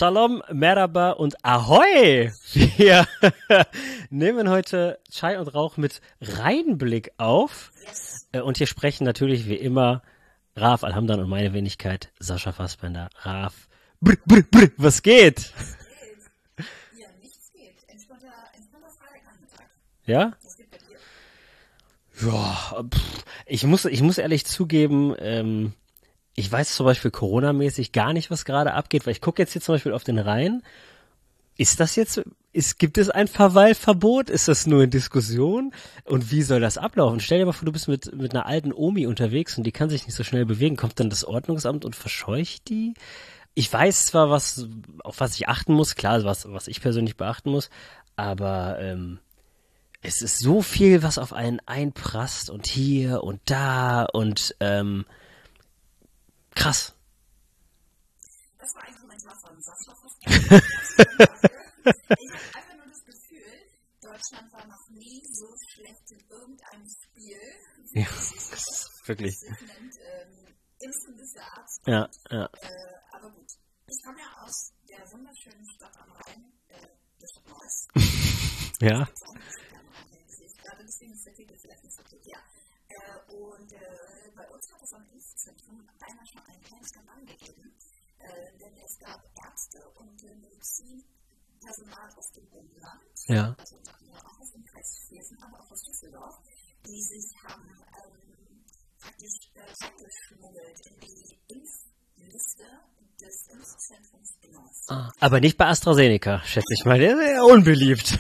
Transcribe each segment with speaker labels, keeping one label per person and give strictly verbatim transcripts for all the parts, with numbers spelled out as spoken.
Speaker 1: Shalom, Merhaba und Ahoi! Wir nehmen heute Chai und Rauch mit Reinblick auf.
Speaker 2: Yes.
Speaker 1: Und hier sprechen natürlich wie immer Raf Alhamdan und meine Wenigkeit Sascha Fassbender. Raf, brr, brr, brr, was geht?
Speaker 2: Was geht? Ja, nichts geht. Entspannter, entspannter Freitagnachmittag.
Speaker 1: Ja?
Speaker 2: Was geht bei dir?
Speaker 1: Ja, pff, ich muss, ich muss ehrlich zugeben, ähm, ich weiß zum Beispiel Corona-mäßig gar nicht, was gerade abgeht, weil ich gucke jetzt hier zum Beispiel auf den Rhein. Ist das jetzt, ist, gibt es ein Verweilverbot? Ist das nur in Diskussion? Und wie soll das ablaufen? Stell dir mal vor, du bist mit, mit einer alten Omi unterwegs und die kann sich nicht so schnell bewegen. Kommt dann das Ordnungsamt und verscheucht die? Ich weiß zwar, was, auf was ich achten muss, klar, was, was ich persönlich beachten muss, aber, ähm, es ist so viel, was auf einen einprasst und hier und da und, ähm, krass.
Speaker 2: Das war ein Kommentar von Sascha Fassbender. Ich habe einfach nur das Gefühl, Deutschland war noch nie so schlecht in irgendeinem Spiel.
Speaker 1: Ja, das ist wirklich.
Speaker 2: Das sich nennt ähm, Impfen bis der Arzt.
Speaker 1: Ja, ja.
Speaker 2: Äh, aber gut. Ich komme ja aus der wunderschönen Stadt am Rhein, äh, der Stadt Neuss.
Speaker 1: Ja.
Speaker 2: Deswegen ist der Titel vielleicht nicht so gut, ja. Äh, und äh, bei uns hat es am Impfzentrum beinahe schon einen kleinen Skandal gegeben, äh, denn es gab Ärzte und äh, Medizinpersonal aus dem Umland,
Speaker 1: Ja.
Speaker 2: also auch aus dem Kreis Viersen, aber auch aus Düsseldorf, die sich haben ähm, praktisch äh, reingeschmuggelt in die Impfliste des Impfzentrums in Neuss.
Speaker 1: Ah, aber nicht bei AstraZeneca, schätze ich mal. Der ist ja unbeliebt.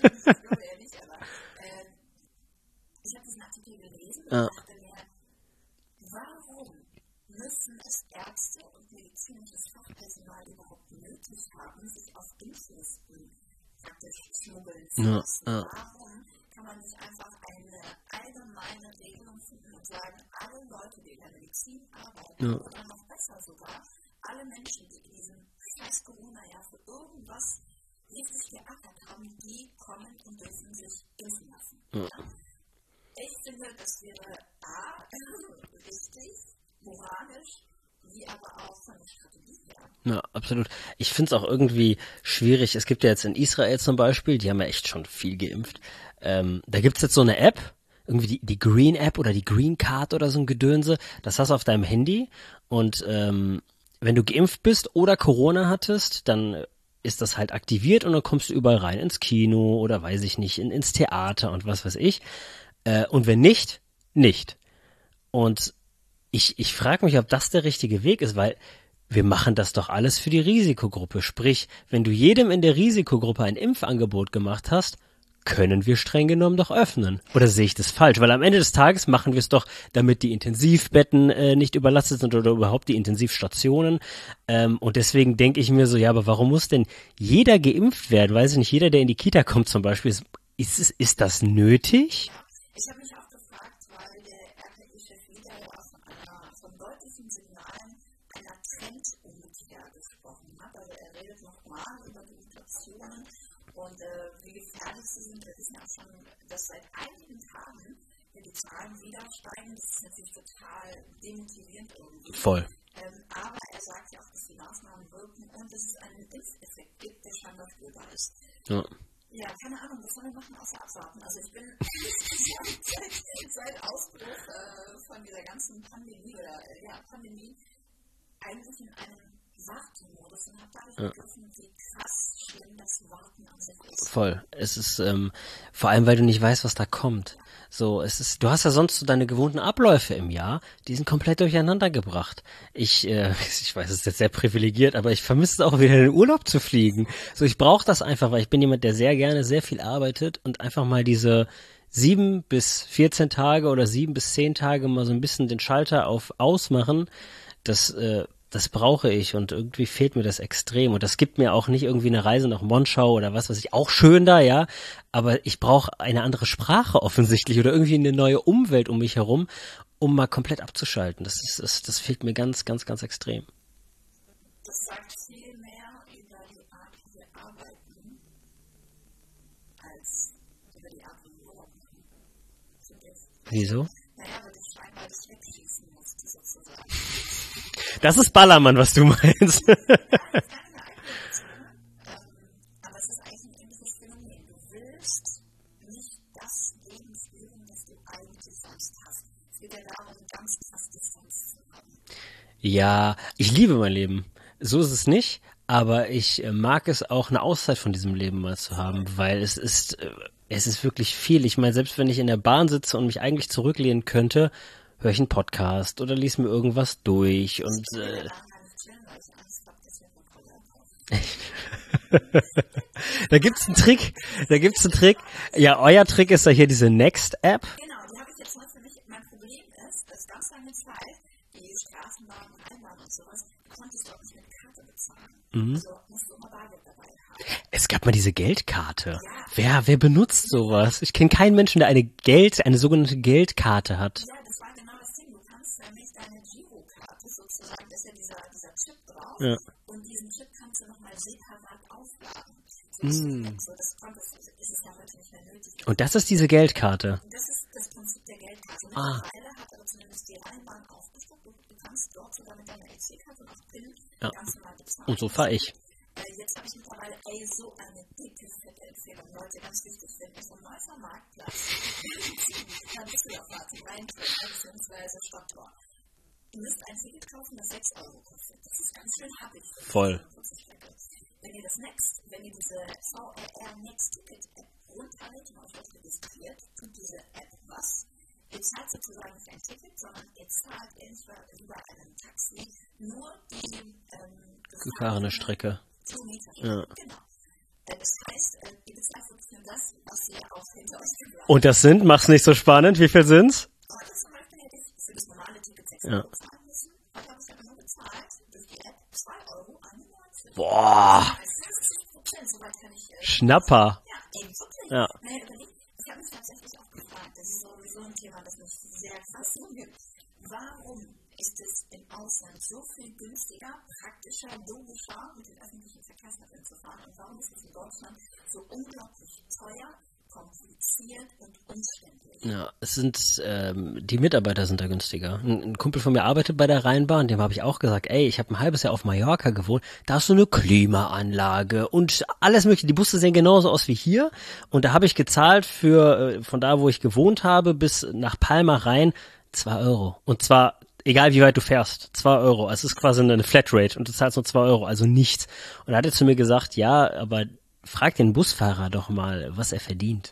Speaker 2: Ja. Und dachte mir, warum müssen es Ärzte und medizinisches Fachpersonal überhaupt nötig haben, sich auf Impflisten praktisch schmuggeln zu
Speaker 1: Ja,
Speaker 2: lassen?
Speaker 1: ja.
Speaker 2: Warum kann man nicht einfach eine allgemeine Regelung finden und sagen, alle Leute, die in der Medizin arbeiten,
Speaker 1: Ja.
Speaker 2: oder noch besser sogar, alle Menschen, die in diesem scheiß Corona-Jahr für irgendwas richtig geackert haben, die kommen und dürfen sich impfen lassen.
Speaker 1: Ja.
Speaker 2: Ich finde, das wäre A, richtig, moralisch, wie aber auch von der Strategie her.
Speaker 1: Ja, absolut. Ich finde es auch irgendwie schwierig. Es gibt ja jetzt in Israel zum Beispiel, die haben ja echt schon viel geimpft. Ähm, da gibt's jetzt so eine App, irgendwie die, die Green App oder die Green Card oder so ein Gedönse. Das hast du auf deinem Handy und ähm, wenn du geimpft bist oder Corona hattest, dann ist das halt aktiviert und dann kommst du überall rein, ins Kino oder weiß ich nicht, in, ins Theater und was weiß ich. Äh, und wenn nicht, nicht. Und ich, ich frage mich, ob das der richtige Weg ist, weil wir machen das doch alles für die Risikogruppe. Sprich, wenn du jedem in der Risikogruppe ein Impfangebot gemacht hast, können wir streng genommen doch öffnen. Oder sehe ich das falsch? Weil am Ende des Tages machen wir es doch, damit die Intensivbetten äh, nicht überlastet sind oder überhaupt die Intensivstationen. Ähm, und deswegen denke ich mir so, ja, aber warum muss denn jeder geimpft werden? Weiß ich nicht, jeder, der in die Kita kommt zum Beispiel, ist, ist, es, ist das nötig?
Speaker 2: Ich habe mich auch gefragt, weil der R K I-Chef wieder ja auch von, einer, von deutlichen Signalen einer Trendumkehr gesprochen hat. Also er redet nochmal über die Mutationen und äh, wie gefährlich sie sind. Wir wissen ja auch schon, dass seit einigen Tagen die Zahlen wieder steigen. Das ist natürlich total demotivierend irgendwie.
Speaker 1: Voll.
Speaker 2: Ähm, aber er sagt ja auch, dass die Maßnahmen wirken und dass es einen Impfeffekt gibt, der scheinbar spürbar ist.
Speaker 1: Ja.
Speaker 2: Ja, keine Ahnung, was sollen wir machen, außer abwarten. Also ich bin seit, seit Ausbruch äh, von dieser ganzen Pandemie oder äh, ja, Pandemie eigentlich in einem Wartemodus und habe dadurch
Speaker 1: Ja.
Speaker 2: begriffen, wie krass schlimm das Warten an sich ist.
Speaker 1: Voll. Es ist ähm, vor allem, weil du nicht weißt, was da kommt. So, es ist, du hast ja sonst so deine gewohnten Abläufe im Jahr, die sind komplett durcheinander gebracht. Ich, äh, ich weiß, es ist jetzt sehr privilegiert, aber ich vermisse es auch wieder in den Urlaub zu fliegen. So, ich brauche das einfach, weil ich bin jemand, der sehr gerne sehr viel arbeitet und einfach mal diese sieben bis vierzehn Tage oder sieben bis zehn Tage mal so ein bisschen den Schalter auf ausmachen, das, äh, das brauche ich und irgendwie fehlt mir das extrem und das gibt mir auch nicht irgendwie eine Reise nach Monschau oder was weiß ich, auch schön da, ja, aber ich brauche eine andere Sprache offensichtlich oder irgendwie eine neue Umwelt um mich herum, um mal komplett abzuschalten. Das ist, das, das fehlt mir ganz, ganz, ganz extrem.
Speaker 2: Das sagt viel mehr über die Art, wie wir arbeiten, als über die Art, wie wir Urlaub machen.
Speaker 1: Wieso?
Speaker 2: Naja, weil du scheinbar das wegschießen musst, sozusagen.
Speaker 1: Das ist Ballermann, was du meinst.
Speaker 2: Das ist keine eigene
Speaker 1: Ja, ich liebe mein Leben. So ist es nicht, aber ich äh, mag es auch, eine Auszeit von diesem Leben mal zu haben, weil es ist, äh, es ist wirklich viel. Ich meine, selbst wenn ich in der Bahn sitze und mich eigentlich zurücklehnen könnte, höre ich einen Podcast oder lese mir irgendwas durch und
Speaker 2: Ich will ja
Speaker 1: äh,
Speaker 2: daran gar nicht chillen, weil ich Angst habe, dass wir von Kollegen kaufen.
Speaker 1: da gibt's einen Trick, da gibt's einen Trick. Ja, euer Trick ist ja hier diese Next-App.
Speaker 2: Genau, die habe ich jetzt mal für mich. Mein Problem ist, dass ganz lange Zeit die Straßenbahn, Rheinbahn und sowas, die konntest du auch nicht mit Karte bezahlen. Also musst du immer Bargeld dabei haben.
Speaker 1: Es gab mal diese Geldkarte.
Speaker 2: Ja,
Speaker 1: Wer, wer benutzt sowas? Ich kenne keinen Menschen, der eine Geld, eine sogenannte Geldkarte hat.
Speaker 2: ja, das war genau das Ding. Du kannst nämlich deine Girokarte sozusagen, da ist ja dieser, dieser Chip drauf,
Speaker 1: Ja.
Speaker 2: und diesen Chip kannst du nochmal separat aufladen. So, das,
Speaker 1: Mm.
Speaker 2: so, das konntest, ist es ja heute nicht mehr nötig.
Speaker 1: Und das ist diese Geldkarte.
Speaker 2: Und das ist das Prinzip der Geldkarte.
Speaker 1: Ah.
Speaker 2: Mittlerweile hat aber zumindest die Rheinbahn aufgestockt. Du, du kannst dort sogar mit deiner E C-Karte und auch PIN
Speaker 1: Ja.
Speaker 2: ganz normal bezahlen.
Speaker 1: Und so fahre ich.
Speaker 2: Äh, jetzt habe ich mittlerweile, ey, so eine dicke, fette Empfehlung. Leute, ganz wichtig, wenn ihr vom Neufer Marktplatz dann bist du ja Party Rheintor bzw. Stadttor. Ihr müsst ein Ticket kaufen, das sechs Euro kostet. Das ist ganz schön happig.
Speaker 1: Voll.
Speaker 2: Wenn ihr das Next, wenn ihr diese V R R Next Ticket App runterladet und euch registriert, tut diese App was? Ihr zahlt sozusagen nicht ein Ticket, sondern ihr zahlt entweder über einen Taxi nur die ähm,
Speaker 1: Gefahrene Strecke.
Speaker 2: Kilometer.
Speaker 1: Ja.
Speaker 2: Genau. Äh, Das heißt, äh, ihr bezahlt wirklich nur das, was ihr auch hinter euch gebracht
Speaker 1: Und das sind, mach's nicht so spannend, wie viel sind's?
Speaker 2: habt. Aber zum Beispiel hätte ich für das normale Ticket sechs
Speaker 1: Ja.
Speaker 2: Euro zahlen müssen. Heute habe ich aber nur bezahlt durch die App zwei Euro einundneunzig.
Speaker 1: Boah,
Speaker 2: fünfzig Prozent, soweit kann ich. Äh,
Speaker 1: Schnapper.
Speaker 2: Ja, ey, wirklich.
Speaker 1: Ja.
Speaker 2: Naja, überlegt, ich habe mich tatsächlich auch gefragt, das ist sowieso ein Thema, das mich sehr fasziniert. Warum ist es im Ausland so viel günstiger, praktischer, logischer mit den öffentlichen Verkehrsmitteln zu fahren? Und warum ist es in Deutschland so unglaublich teuer, kompliziert und umständlich?
Speaker 1: Ja, es sind, ähm, die Mitarbeiter sind da günstiger. Ein, ein Kumpel von mir arbeitet bei der Rheinbahn, dem habe ich auch gesagt, ey, ich habe ein halbes Jahr auf Mallorca gewohnt, da hast du eine Klimaanlage und alles mögliche. Die Busse sehen genauso aus wie hier und da habe ich gezahlt für, äh, von da, wo ich gewohnt habe, bis nach Palma rein, zwei Euro. Und zwar, egal wie weit du fährst, zwei Euro. Also es ist quasi eine Flatrate und du zahlst nur zwei Euro, also nichts. Und da hat er zu mir gesagt, ja, aber frag den Busfahrer doch mal, was er verdient.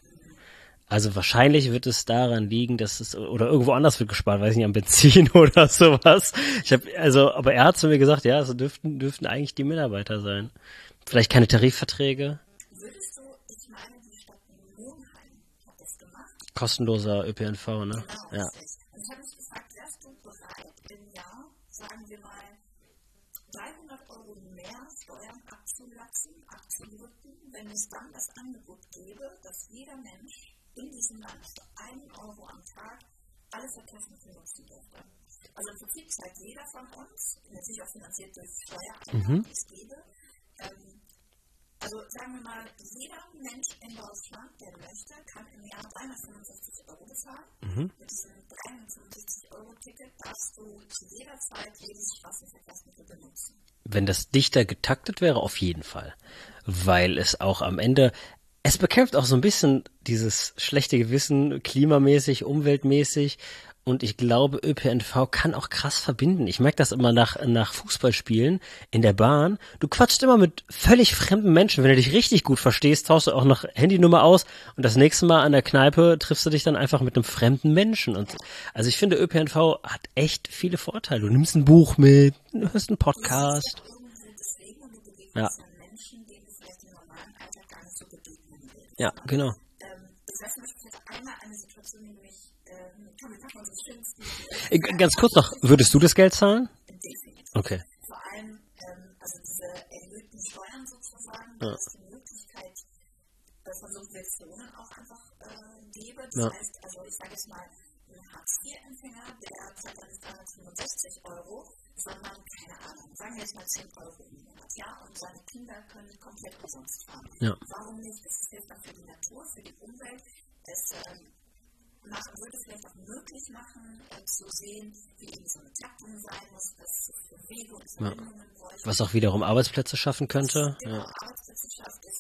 Speaker 1: Also wahrscheinlich wird es daran liegen, dass es, oder irgendwo anders wird gespart, weiß ich nicht, am Benzin oder sowas. Ich habe, also, aber er hat zu mir gesagt, ja, so dürften, dürften eigentlich die Mitarbeiter sein. Vielleicht keine Tarifverträge,
Speaker 2: Würdest du, ich meine, die Stadt Monheim hat das gemacht.
Speaker 1: kostenloser Ö P N V, ne?
Speaker 2: Genau,
Speaker 1: Ja.
Speaker 2: richtig. Und ich habe mich gefragt, wärst du bereit, im Jahr, sagen wir mal, dreihundert Euro mehr Steuern abzulassen, abzudrücken, wenn es dann das Angebot gäbe, dass jeder Mensch in diesem Land für einen Euro am Tag alle Verkehrsmittel nutzen dürfte? Also im Prinzip zahlt jeder von uns, natürlich auch finanziert durch Steuereinnahmen, die es gäbe. Ähm, also sagen wir mal, jeder Mensch in Deutschland, der möchte, kann im Jahr dreihundertfünfundfünfzig Euro bezahlen.
Speaker 1: Mhm.
Speaker 2: Mit diesem dreihundertfünfundsiebzig Euro Ticket darfst du zu jeder Zeit jedes Straßenverkehrsmittel benutzen.
Speaker 1: Wenn das dichter getaktet wäre, auf jeden Fall. Weil es auch am Ende, es bekämpft auch so ein bisschen dieses schlechte Gewissen, klimamäßig, umweltmäßig. Und ich glaube, Ö P N V kann auch krass verbinden. Ich merke das immer nach, nach Fußballspielen in der Bahn. Du quatscht immer mit völlig fremden Menschen. Wenn du dich richtig gut verstehst, tauschst du auch noch Handynummer aus. Und das nächste Mal an der Kneipe triffst du dich dann einfach mit einem fremden Menschen. Und also ich finde, Ö P N V hat echt viele Vorteile. Du nimmst ein Buch mit, du hörst einen Podcast.
Speaker 2: Deswegen, und du begegnest
Speaker 1: Ja.
Speaker 2: dann Menschen, denen du vielleicht im normalen Alltag gar nicht so begegnen willst.
Speaker 1: Ja, genau.
Speaker 2: Ähm, ich weiß nicht, ich hatte einmal eine Situation, in der ich, ähm, kann man sagen, unsere schönsten
Speaker 1: Äh, Ganz kurz noch, würdest du das Geld zahlen?
Speaker 2: definitiv.
Speaker 1: Okay.
Speaker 2: Vor allem, ähm, also diese erhöhten Steuern sozusagen,
Speaker 1: Ja.
Speaker 2: dass es die Möglichkeit äh, von Subventionen auch einfach äh, gäbe. Das
Speaker 1: Ja.
Speaker 2: heißt, also ich sage jetzt mal, ein Hartz vier Empfänger, der zahlt dann dreihundertfünfundsechzig Euro, sondern, keine Ahnung, sagen wir jetzt mal zehn Euro im Monat, ja, und seine Kinder können komplett umsonst fahren.
Speaker 1: Ja.
Speaker 2: Warum nicht? Das ist jetzt dann für die Natur, für die Umwelt. Es ähm, macht, würde vielleicht auch möglich machen, äh, zu sehen, wie eben so eine Taktung sein muss, dass es für Wege und
Speaker 1: Ja.
Speaker 2: Verbindungen bräuchte.
Speaker 1: Was auch wiederum Arbeitsplätze schaffen könnte.
Speaker 2: Genau,
Speaker 1: Ja.
Speaker 2: Arbeitsplätze schafft, es würde vielleicht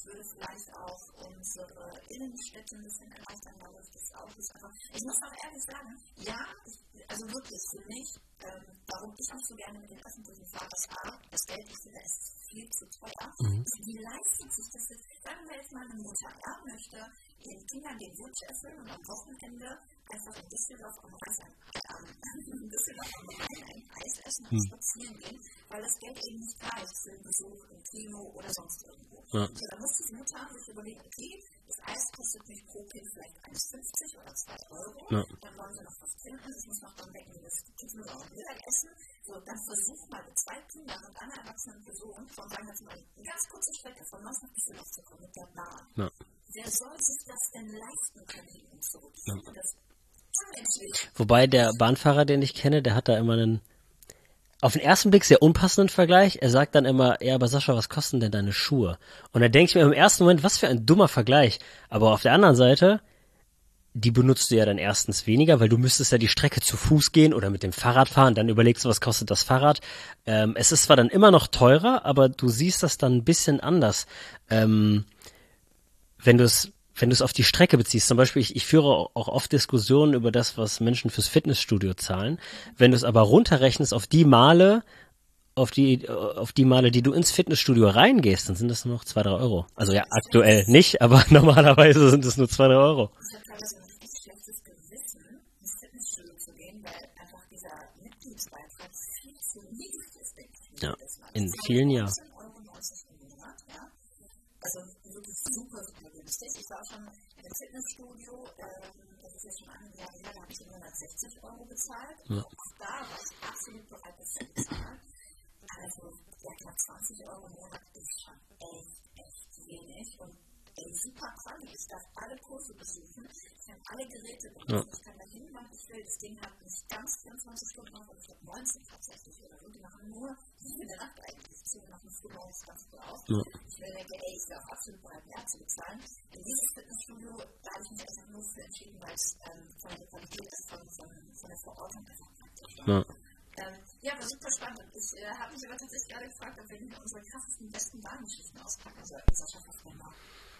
Speaker 2: vielleicht auch unsere Innenstädte ein bisschen erleichtern, weil das auch ist. Aber ich muss auch ehrlich sagen, ja, ich, also wirklich für mich, ähm, warum ich nicht so gerne mit den öffentlichen fahre, das A, das Geld ist wieder ist viel zu teuer.
Speaker 1: Mhm.
Speaker 2: Wie leistet sich das jetzt? Sagen wir jetzt mal, eine Mutter, ja, möchte ihren Kindern den Wunsch erfüllen und am Wochenende einfach in Düsseldorf am Rhein ähm, in Düsseldorf am Rhein ein Eis essen und spazieren gehen, weil das Geld eben nicht reicht für den Besuch im Kino oder sonst irgendwo. Ja. So, dann muss die Mutter sich überlegen, okay, das Eis kostet mich pro Kind vielleicht eins fünfzig oder zwei Euro, ja. Dann wollen sie noch was trinken, ich muss noch dran denken, das Kind muss auch Mittagessen. So, dann versuch mal mit zwei Kindern und einer erwachsenen Person von, sagen wir jetzt mal, eine ganz kurze Strecke von Neuss nach Düsseldorf zu kommen mit der Bahn. Ja. Wer soll sich das denn leisten können, hin und zurück? Ja. Und das
Speaker 1: Wobei der Bahnfahrer, den ich kenne, der hat da immer einen auf den ersten Blick sehr unpassenden Vergleich. Er sagt dann immer, ja, aber Sascha, was kosten denn deine Schuhe? Und da denke ich mir im ersten Moment, was für ein dummer Vergleich. Aber auf der anderen Seite, die benutzt du ja dann erstens weniger, weil du müsstest ja die Strecke zu Fuß gehen oder mit dem Fahrrad fahren. Dann überlegst du, was kostet das Fahrrad. Ähm, es ist zwar dann immer noch teurer, aber du siehst das dann ein bisschen anders. Ähm, wenn du es Wenn du es auf die Strecke beziehst, zum Beispiel, ich, ich führe auch oft Diskussionen über das, was Menschen fürs Fitnessstudio zahlen. Wenn du es aber runterrechnest auf die Male, auf die, auf die Male, die du ins Fitnessstudio reingehst, dann sind das nur noch zwei, drei Euro. Also ja, aktuell nicht, aber normalerweise sind es nur zwei, drei Euro.
Speaker 2: Ich habe teilweise ein richtig schlechtes Gewissen, ins Fitnessstudio zu gehen, weil einfach dieser Mitgliedsbeitrag viel zu niedrig ist.
Speaker 1: Ja, in vielen Jahren.
Speaker 2: Also wirklich super, super günstig. Ich war schon im Fitnessstudio, ähm, das ist ja schon ein Jahr her, da habe ich hundertsechzig Euro bezahlt. Ja. Auch da war ich absolut bereit, das zu bezahlen. Also, ja klar, zwanzig Euro im Monat ist schon echt, echt wenig. Und ey, super quali. Ich darf alle Kurse besuchen. Ich habe alle Geräte benutzen. Ja. Ich kann da hin, wann ich will. Das Ding hat nicht ganz vierundzwanzig Stunden auf, aber ich habe neunzehn tatsächlich oder so. Die machen nur jede Nacht eigentlich. Ich ziehe nach dem Früh morgens ganz gut auf. Ja. Ich will denke, ey, ich wäre auch absolut bereit, mehr zu bezahlen. In dieses Fitnessstudio, da habe ich mich einfach nur für entschieden, weil es ähm, von der Qualität ist, von, von, von der Verordnung einfach praktisch war. Ja. Ähm, ja, war super spannend. Ich äh, habe mich aber tatsächlich gerade gefragt, ob wir nicht unsere krassesten besten Bahngeschichten auspacken sollten. Sascha, was mal.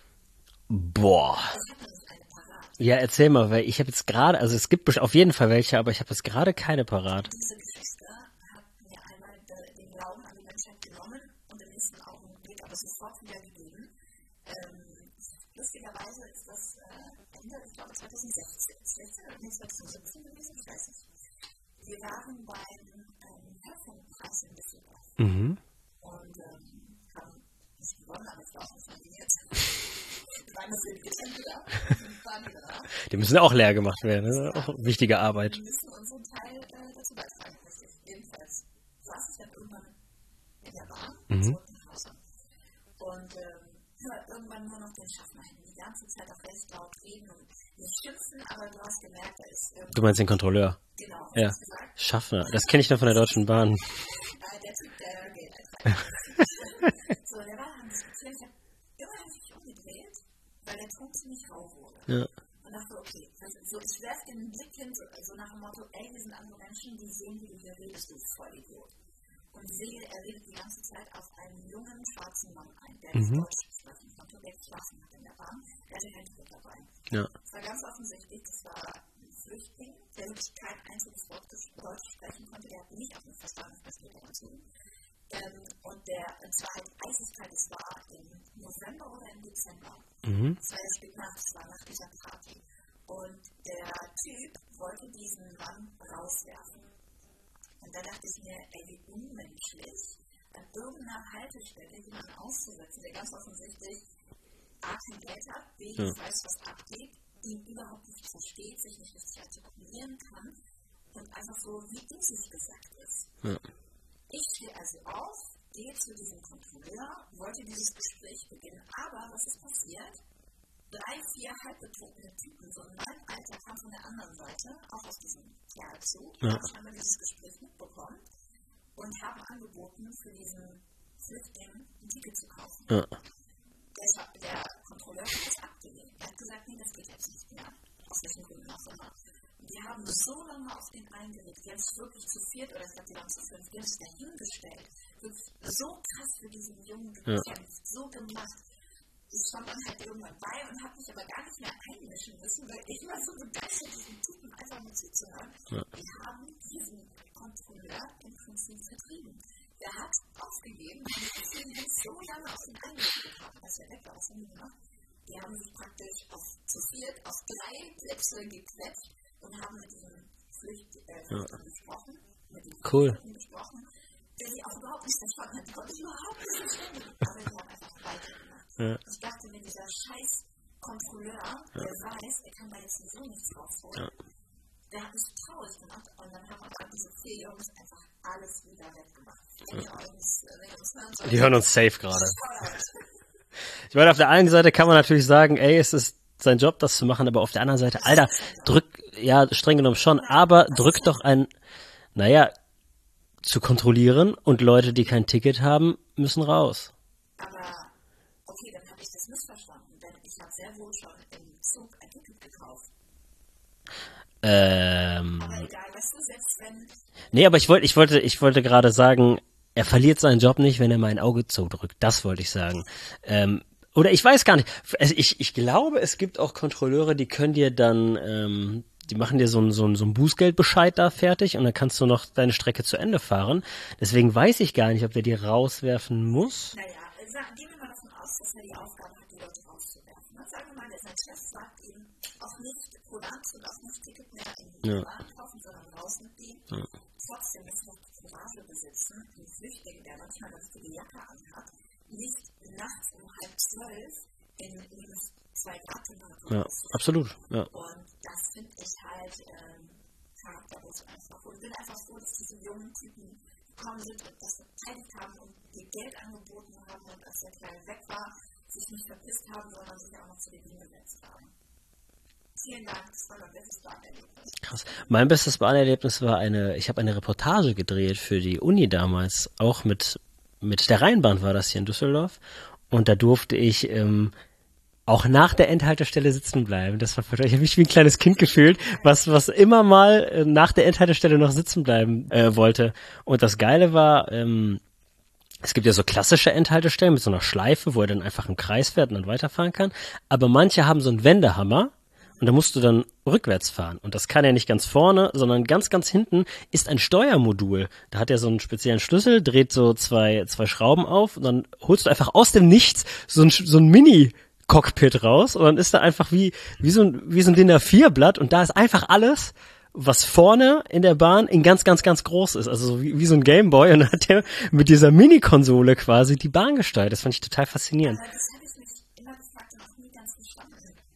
Speaker 1: Boah.
Speaker 2: Ich habe nicht eine parat.
Speaker 1: Ja, erzähl mal, weil ich habe jetzt gerade, also es gibt auf jeden Fall welche, aber ich habe jetzt gerade keine parat.
Speaker 2: Diese Geschichte hat mir einmal den Glauben an die Menschheit genommen und im nächsten Augenblick aber sofort wieder gegeben. Ähm, lustigerweise ist das äh, Ende, ich glaube zwanzig sechzehn oder zwanzig siebzehn gewesen, ich weiß nicht. Wir waren beim ähm, Hörfunkpreis in Düsseldorf. Mhm. Und ähm, haben nicht gewonnen, aber es war auch nicht nominiert. Wir waren für die Getränke da. waren wir da.
Speaker 1: Die müssen auch leer gemacht werden, ne? Auch wichtige Arbeit.
Speaker 2: Wir müssen unseren Teil äh, dazu beitragen, richtig. Jedenfalls saß ich dann irgendwann in der Bahn, mhm. zurück nach Hause. Und ähm, hör irgendwann nur noch den Schaffner hin. Die ganze Zeit auch recht laut reden und nicht schimpfen, aber du hast gemerkt, da ist irgendwie...
Speaker 1: Du meinst den Kontrolleur?
Speaker 2: Genau.
Speaker 1: Ja. Schaffner. Das kenne ich noch von der Deutschen Bahn.
Speaker 2: Äh, der Typ, der Geld eintreibt. So, der war dann diskutiert. Ich habe immer sich umgedreht, weil der Ton ziemlich rau wurde. Ja. Und dachte, okay, so, ich werfe den Blick hin, so, so nach dem Motto, ey, wir sind andere Menschen, die sehen, wie du hier redest, du Vollidiot. Und sehe, er redet die ganze Zeit auf einen jungen, schwarzen Mann ein, der mhm. Deutsch sprechen konnte, der geschlafen hat in der Bahn. Der hatte kein Tritt dabei. Ja. Das war ganz offensichtlich, das war ein Flüchtling, der wirklich kein einziges Wort Deutsch sprechen konnte. Der hat nicht auf mich verstanden, was geht dazu. Ähm, und der, und zwar halt Eisigkeit, es war im November oder im Dezember. Mhm. Das war ja spät nachts, das war nach dieser Party. Und der Typ wollte diesen Mann rauswerfen. Und da dachte ich mir, ey, wie unmenschlich, an irgendeiner Haltestelle jemanden auszusetzen, der ganz offensichtlich A, kein Geld hat, B, ja. nicht weiß, was abgeht, ihn überhaupt nicht versteht, sich nicht richtig artikulieren kann und einfach so, wie in sich gesagt ist. Ja. Ich stehe also auf, gehe zu diesem Kontrolleur, wollte dieses Gespräch beginnen, aber was ist passiert? Drei, vier halbbetrunkene Typen, so in meinem Alter, kamen von der anderen Seite, auch aus diesem Kerlzug, ja. haben dieses Gespräch mitbekommen und haben angeboten, für diesen Flüchtling ein Ticket zu kaufen. Ja. Der, der Kontrolleur hat das abgelehnt. Er hat gesagt, nee, das geht jetzt nicht mehr. Aus welchen Gründen auch immer. Die haben so lange auf den eingeredet. Die haben sich wirklich zu viert, oder ich glaube, die waren zu fünf, die haben sich dahingestellt. So krass für diesen Jungen gekämpft, ja. so gemacht. ich stand dann halt irgendwann bei und habe mich aber gar nicht mehr einmischen müssen, weil ich war so begeistert, diesen Typen einfach nur zuzuhören. Ja. Wir haben diesen Kontrolleur im Prinzip vertrieben. Der hat aufgegeben, weil die Filme so lange auf den eingeschickt haben, als er weg war, was haben die gemacht? Die haben sich praktisch auf, zu viert auf drei Plätze gequetscht und haben mit diesem Flüchtling äh, ja. gesprochen, mit dem
Speaker 1: cool.
Speaker 2: Flüchtling gesprochen, der die auch überhaupt nicht verstanden hat. Die konnte ich überhaupt nicht verstehen. Aber die haben einfach weitergemacht. Ja. Ich dachte mir, dieser scheiß Kontrolleur, ja. der weiß, er kann da jetzt sowieso nichts rausholen, ja. der hat mich traurig gemacht und dann haben aber diese vier Jungs einfach alles wieder weggemacht. Ja. Uns, äh,
Speaker 1: die hören uns safe gerade. Ich meine, auf der einen Seite kann man natürlich sagen, ey, es ist sein Job, das zu machen, aber auf der anderen Seite, Alter, drück, ja, streng genommen schon, aber drück doch ein, naja, zu kontrollieren und Leute, die kein Ticket haben, müssen raus.
Speaker 2: Aber, okay, dann habe ich das missverstanden, denn ich habe sehr wohl schon im Zug ein Ticket gekauft.
Speaker 1: Ähm.
Speaker 2: Aber egal, weißt du, selbst wenn...
Speaker 1: Nee, aber ich wollte, ich wollte, ich wollte gerade sagen, er verliert seinen Job nicht, wenn er mal ein Auge zudrückt. Das wollte ich sagen. Ähm, oder ich weiß gar nicht. Also ich, ich glaube, es gibt auch Kontrolleure, die können dir dann, ähm, die machen dir so einen so einen, so einen Bußgeldbescheid da fertig und dann kannst du noch deine Strecke zu Ende fahren. Deswegen weiß ich gar nicht, ob der die rauswerfen muss.
Speaker 2: Naja, also gehen wir mal davon aus, dass er die Aufgabe hat, die Leute rauszuwerfen. Und sagen wir mal, der sein Chef sagt ihm, auch nicht Kulanz und auch nicht Ticket mehr in die ja. Bahn kaufen, sondern raus mit denen. Ja. Trotzdem ist noch Courage besitzen, ein Flüchtling, der manchmal eine richtige Jacke anhat, nicht nachts um halb zwölf in minus zwei Grad Temperatur.
Speaker 1: Ja, absolut. Ja.
Speaker 2: Und das finde ich halt ähm, charakterlos einfach. Und ich bin einfach froh, dass diese jungen Typen gekommen sind und das verteidigt haben und ihr Geld angeboten haben und als der Kleine weg war, sich nicht verpisst haben, sondern sich auch noch zu den gesetzt haben. Vielen Dank, das war mein bestes Bahnerlebnis.
Speaker 1: Krass. Mein bestes Bahnerlebnis war eine, ich habe eine Reportage gedreht für die Uni damals, auch mit, mit der Rheinbahn war das hier in Düsseldorf. Und da durfte ich ähm, auch nach der Endhaltestelle sitzen bleiben. Das war, ich habe mich wie ein kleines Kind gefühlt, was was immer mal äh, nach der Endhaltestelle noch sitzen bleiben äh, wollte. Und das Geile war, ähm, es gibt ja so klassische Endhaltestellen mit so einer Schleife, wo er dann einfach im Kreis fährt und dann weiterfahren kann. Aber manche haben so einen Wendehammer. Und da musst du dann rückwärts fahren. Und das kann er nicht ganz vorne, sondern ganz, ganz hinten ist ein Steuermodul. Da hat er so einen speziellen Schlüssel, dreht so zwei, zwei Schrauben auf und dann holst du einfach aus dem Nichts so ein, so ein Mini-Cockpit raus und dann ist da einfach wie, wie so ein, wie so ein D I N A vier Blatt und da ist einfach alles, was vorne in der Bahn in ganz, ganz, ganz groß ist. Also so wie, wie so ein Gameboy und dann hat er mit dieser Mini-Konsole quasi die Bahn gesteuert. Das fand ich total faszinierend.
Speaker 2: Aber das habe ich mich immer gefragt und auch nie ganz verstanden.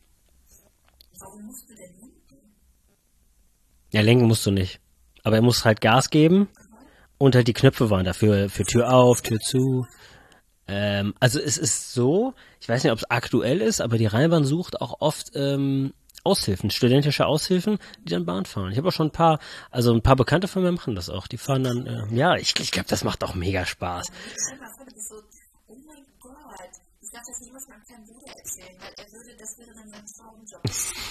Speaker 2: Warum musst du denn lenken?
Speaker 1: Ja, lenken musst du nicht. Aber er muss halt Gas geben und halt die Knöpfe waren dafür, für Tür auf, Tür zu. Ähm, also es ist so, ich weiß nicht, ob es aktuell ist, aber die Rheinbahn sucht auch oft ähm, Aushilfen, studentische Aushilfen, die dann Bahn fahren. Ich habe auch schon ein paar, also ein paar Bekannte von mir machen das auch. Die fahren dann, äh, ja, ich, ich glaube, das macht auch mega Spaß.
Speaker 2: Oh mein Gott, ich dachte, das muss man keinem Bruder erzählen, weil er würde, das wäre dann mein Traumjob.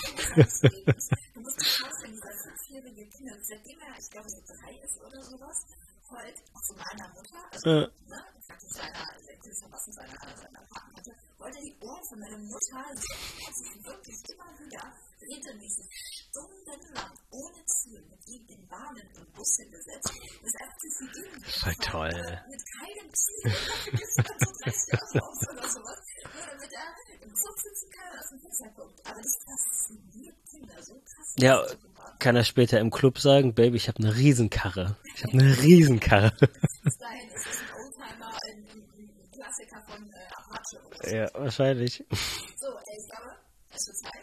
Speaker 2: Du musst dir vorstellen, dieser vierjährige Kind, seitdem er, ich glaube, so drei ist oder sowas, heult auch von meiner Mutter, also, ja. ne, praktisch seiner, verpassen seiner, seiner Partnerin, wollte die Ohren von meiner Mutter, sie hat sich wirklich immer wieder regelmäßig stundenlang ohne Ziel mit ihm in Bahnen und Busse gesetzt, bis er zu viel Gegend
Speaker 1: voll toll.
Speaker 2: Mit keinem Ziel, bis er so dreißig Jahre aus oder sowas, nur damit er im Zug sitzen kann und aus dem Fenster guckt. Aber das fasziniert Kinder so krass.
Speaker 1: Ja, kann er später im Club sagen, Baby, ich habe eine Riesenkarre. Ich habe eine Riesenkarre.
Speaker 2: Bis dahin ist es ein Oldtimer, ein, ein Klassiker von äh, Apache oder so.
Speaker 1: Ja, wahrscheinlich.
Speaker 2: So, ey, ich glaube, es wird Zeit.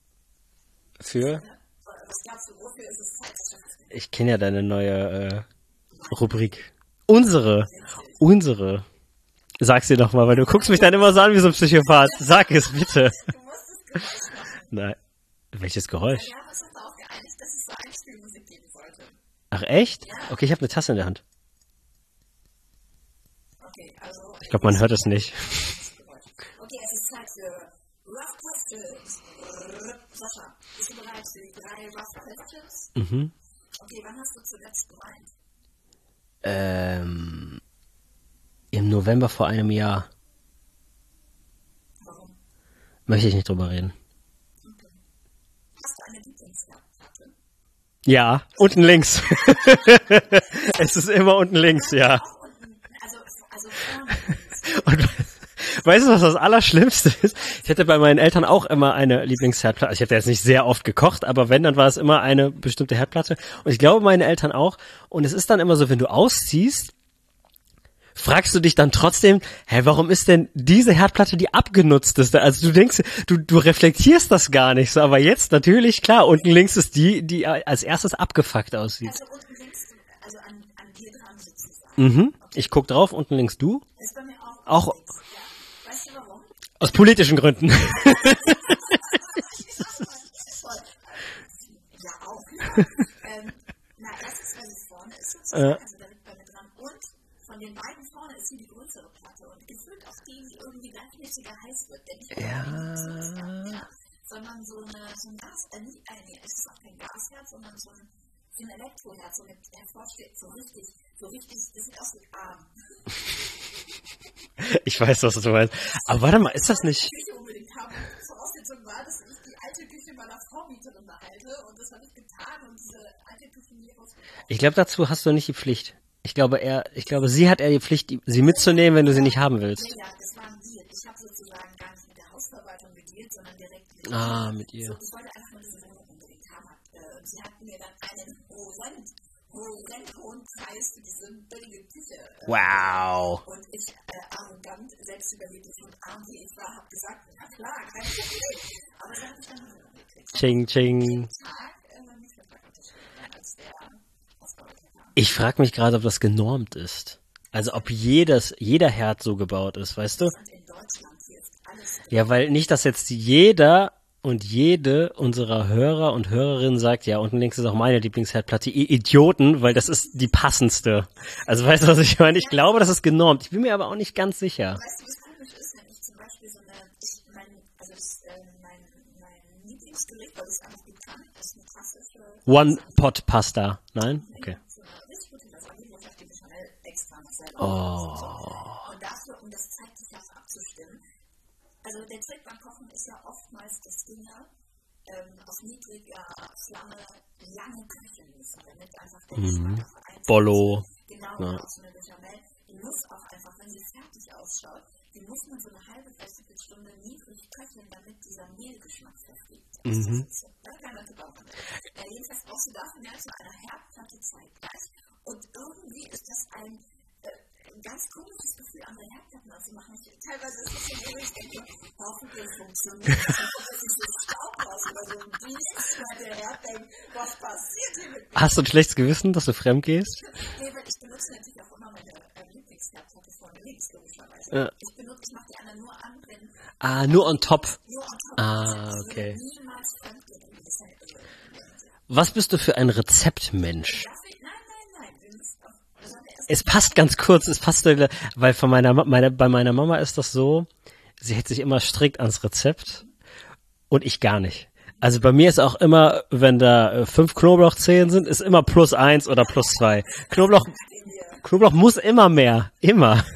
Speaker 1: Für?
Speaker 2: Was glaubst du, wofür ist es Zeit?
Speaker 1: Ich kenne ja deine neue äh, Rubrik. Unsere. Unsere. Sag's dir doch mal, weil du guckst mich dann immer so an wie so ein Psychopath. Sag es bitte.
Speaker 2: Du musst das Geräusch machen.
Speaker 1: Nein. Welches Geräusch?
Speaker 2: Ja, wir sind auch geeinigt, dass es so Einspielmusik geben sollte.
Speaker 1: Ach echt?
Speaker 2: Ja.
Speaker 1: Okay, ich habe eine Tasse in der Hand.
Speaker 2: Okay, also...
Speaker 1: Ich glaube, man hört es nicht.
Speaker 2: Okay, es ist Zeit für Rough Questions. Sascha, bist du bereit für die drei Rough Questions?
Speaker 1: Mhm.
Speaker 2: Okay, wann hast du zuletzt geweint?
Speaker 1: Ähm... Im November vor einem Jahr.
Speaker 2: Warum?
Speaker 1: Möchte ich nicht drüber reden.
Speaker 2: Okay. Hast du eine Lieblingsherdplatte?
Speaker 1: Ja, unten links. Es ist immer unten links, ja.
Speaker 2: Auch unten, also, also vorne.
Speaker 1: Und weißt du, was das Allerschlimmste ist? Ich hatte bei meinen Eltern auch immer eine Lieblingsherdplatte. Ich habe jetzt nicht sehr oft gekocht, aber wenn, dann war es immer eine bestimmte Herdplatte. Und ich glaube, meine Eltern auch. Und es ist dann immer so, wenn du ausziehst, fragst du dich dann trotzdem, hä, warum ist denn diese Herdplatte die abgenutzteste? Also du denkst, du, du reflektierst das gar nicht so, aber jetzt natürlich, klar, unten links ist die, die als erstes abgefuckt aussieht.
Speaker 2: Also unten links, also an, an dir dran sozusagen.
Speaker 1: Mhm. Ich guck drauf, unten links du.
Speaker 2: Das ist bei mir auch.
Speaker 1: Auch
Speaker 2: links, ja. Weißt du warum?
Speaker 1: aus politischen Gründen.
Speaker 2: Voll. Ja, auch. Ja. ähm, na, erstens, weil sie vorne ist sozusagen,
Speaker 1: Äh.
Speaker 2: also da liegt bei mir dran. Und von den beiden vorne ist sie die größere Platte. Und gefühlt auch die, die irgendwie gleichmäßiger heiß wird. Denn nicht
Speaker 1: Ja.
Speaker 2: nur ja, sondern so, eine, so ein Gas, äh, nicht, äh, nee, es ist auch kein Gasherd, sondern so ein, so ein Elektroherd, so mit hervorsteht, so richtig, so richtig, das sieht aus wie Arm.
Speaker 1: Ich weiß, was du meinst. Aber warte mal, ist das nicht...
Speaker 2: Küche unbedingt haben. Voraussetzung war, dass ich die alte Küche meiner Vormieterin behalte und das habe ich getan und diese alte Küche nie rausgebracht.
Speaker 1: Ich glaube, dazu hast du nicht die Pflicht. Ich glaube, er, ich glaube, sie hat eher die Pflicht, die- sie mitzunehmen, wenn du sie nicht haben willst.
Speaker 2: Ja, ja, das war ein Deal. Ich habe sozusagen gar nicht mit der Hausverwaltung gedealt, sondern direkt mit
Speaker 1: Ah,
Speaker 2: ihr.
Speaker 1: mit ihr.
Speaker 2: So, ich wollte einfach nur diese Wohnung unbedingt haben. Äh, Und sie hat mir dann einen horrend, horrend hohen Preis für diese billige Küche. Äh,
Speaker 1: Wow.
Speaker 2: Und ich, äh, arrogant, selbstüberheblich und arm wie ich war, habe gesagt, na klar, kein Problem. Aber dann habe ich dann eine Wohnung gekriegt.
Speaker 1: Ching, ching.
Speaker 2: Tag äh, Mietvertrag unterschrieben, als der Hausverwalter kam.
Speaker 1: Ich frage mich gerade, ob das genormt ist. Also ob jedes, jeder Herd so gebaut ist, weißt du?
Speaker 2: Und in Deutschland hier ist alles
Speaker 1: Ja, weil nicht, dass jetzt jeder und jede unserer Hörer und Hörerinnen sagt, ja, unten links ist auch meine Lieblingsherdplatte, ihr Idioten, weil das ist die passendste. Also weißt du, was ich meine? Ich glaube, das ist genormt. Ich bin mir aber auch nicht ganz sicher.
Speaker 2: Weißt du, was komisch ist, wenn ich zum Beispiel so eine, ich, mein, also das, äh, mein, mein Lieblingsgericht, weil ich es einfach gut kann, ist eine klassische
Speaker 1: One-Pot-Pasta. Nein? Okay.
Speaker 2: so eine richtig gute Lasagne, wo ich die Bechamel extra noch selber
Speaker 1: Oh.
Speaker 2: und dafür, um das zeitlich auch abzustimmen. Also der Trick beim Kochen ist ja oftmals das Dinge ähm, auf niedriger Flamme lange köcheln müssen, damit einfach der Geschmack auf eins
Speaker 1: Bollo.
Speaker 2: Genau,
Speaker 1: Ja.
Speaker 2: auch so eine Bechamel, die muss auch einfach, wenn sie fertig ausschaut, die muss man so eine halbe, dreiviertel Stunde niedrig köcheln, damit dieser Mehlgeschmack verfliegt. Also
Speaker 1: Mhm.
Speaker 2: das ist ein kleiner Tipp auch. Äh, jedenfalls brauchst du dafür mehr als einer Herdplatte zeitgleich. Und irgendwie ist das ein äh, ein ganz komisches Gefühl, andere Herdplatten anzumachen. Ich, teilweise ist es so, wo ich denke, hoffentlich funktioniert das. Das ist so Staub raus oder so ein Dienst, weil der Herd denkt, was passiert hier mit mir?
Speaker 1: Hast du ein schlechtes Gewissen, dass du fremd gehst?
Speaker 2: Nee, weil ich benutze natürlich auch immer meine äh, Lieblingsherdplatte vorne links, logischerweise.
Speaker 1: Ja.
Speaker 2: Ich benutze, ich mache die anderen nur an, wenn
Speaker 1: Ah, nur on top.
Speaker 2: nur on top.
Speaker 1: Ah,
Speaker 2: Ich
Speaker 1: okay.
Speaker 2: würde niemals fremd gehen in dieses Herd.
Speaker 1: Was bist du für ein Rezeptmensch?
Speaker 2: Dafür, nein, nein, nein, wir müssen auch, wir sollen erst
Speaker 1: Es passt ganz kurz, es passt, weil von meiner, Ma- meine, bei meiner Mama ist das so, sie hält sich immer strikt ans Rezept und ich gar nicht. Also bei mir ist auch immer, wenn da äh, fünf Knoblauchzehen sind, ist immer plus eins oder plus zwei. Knoblauch, Knoblauch muss immer mehr, immer.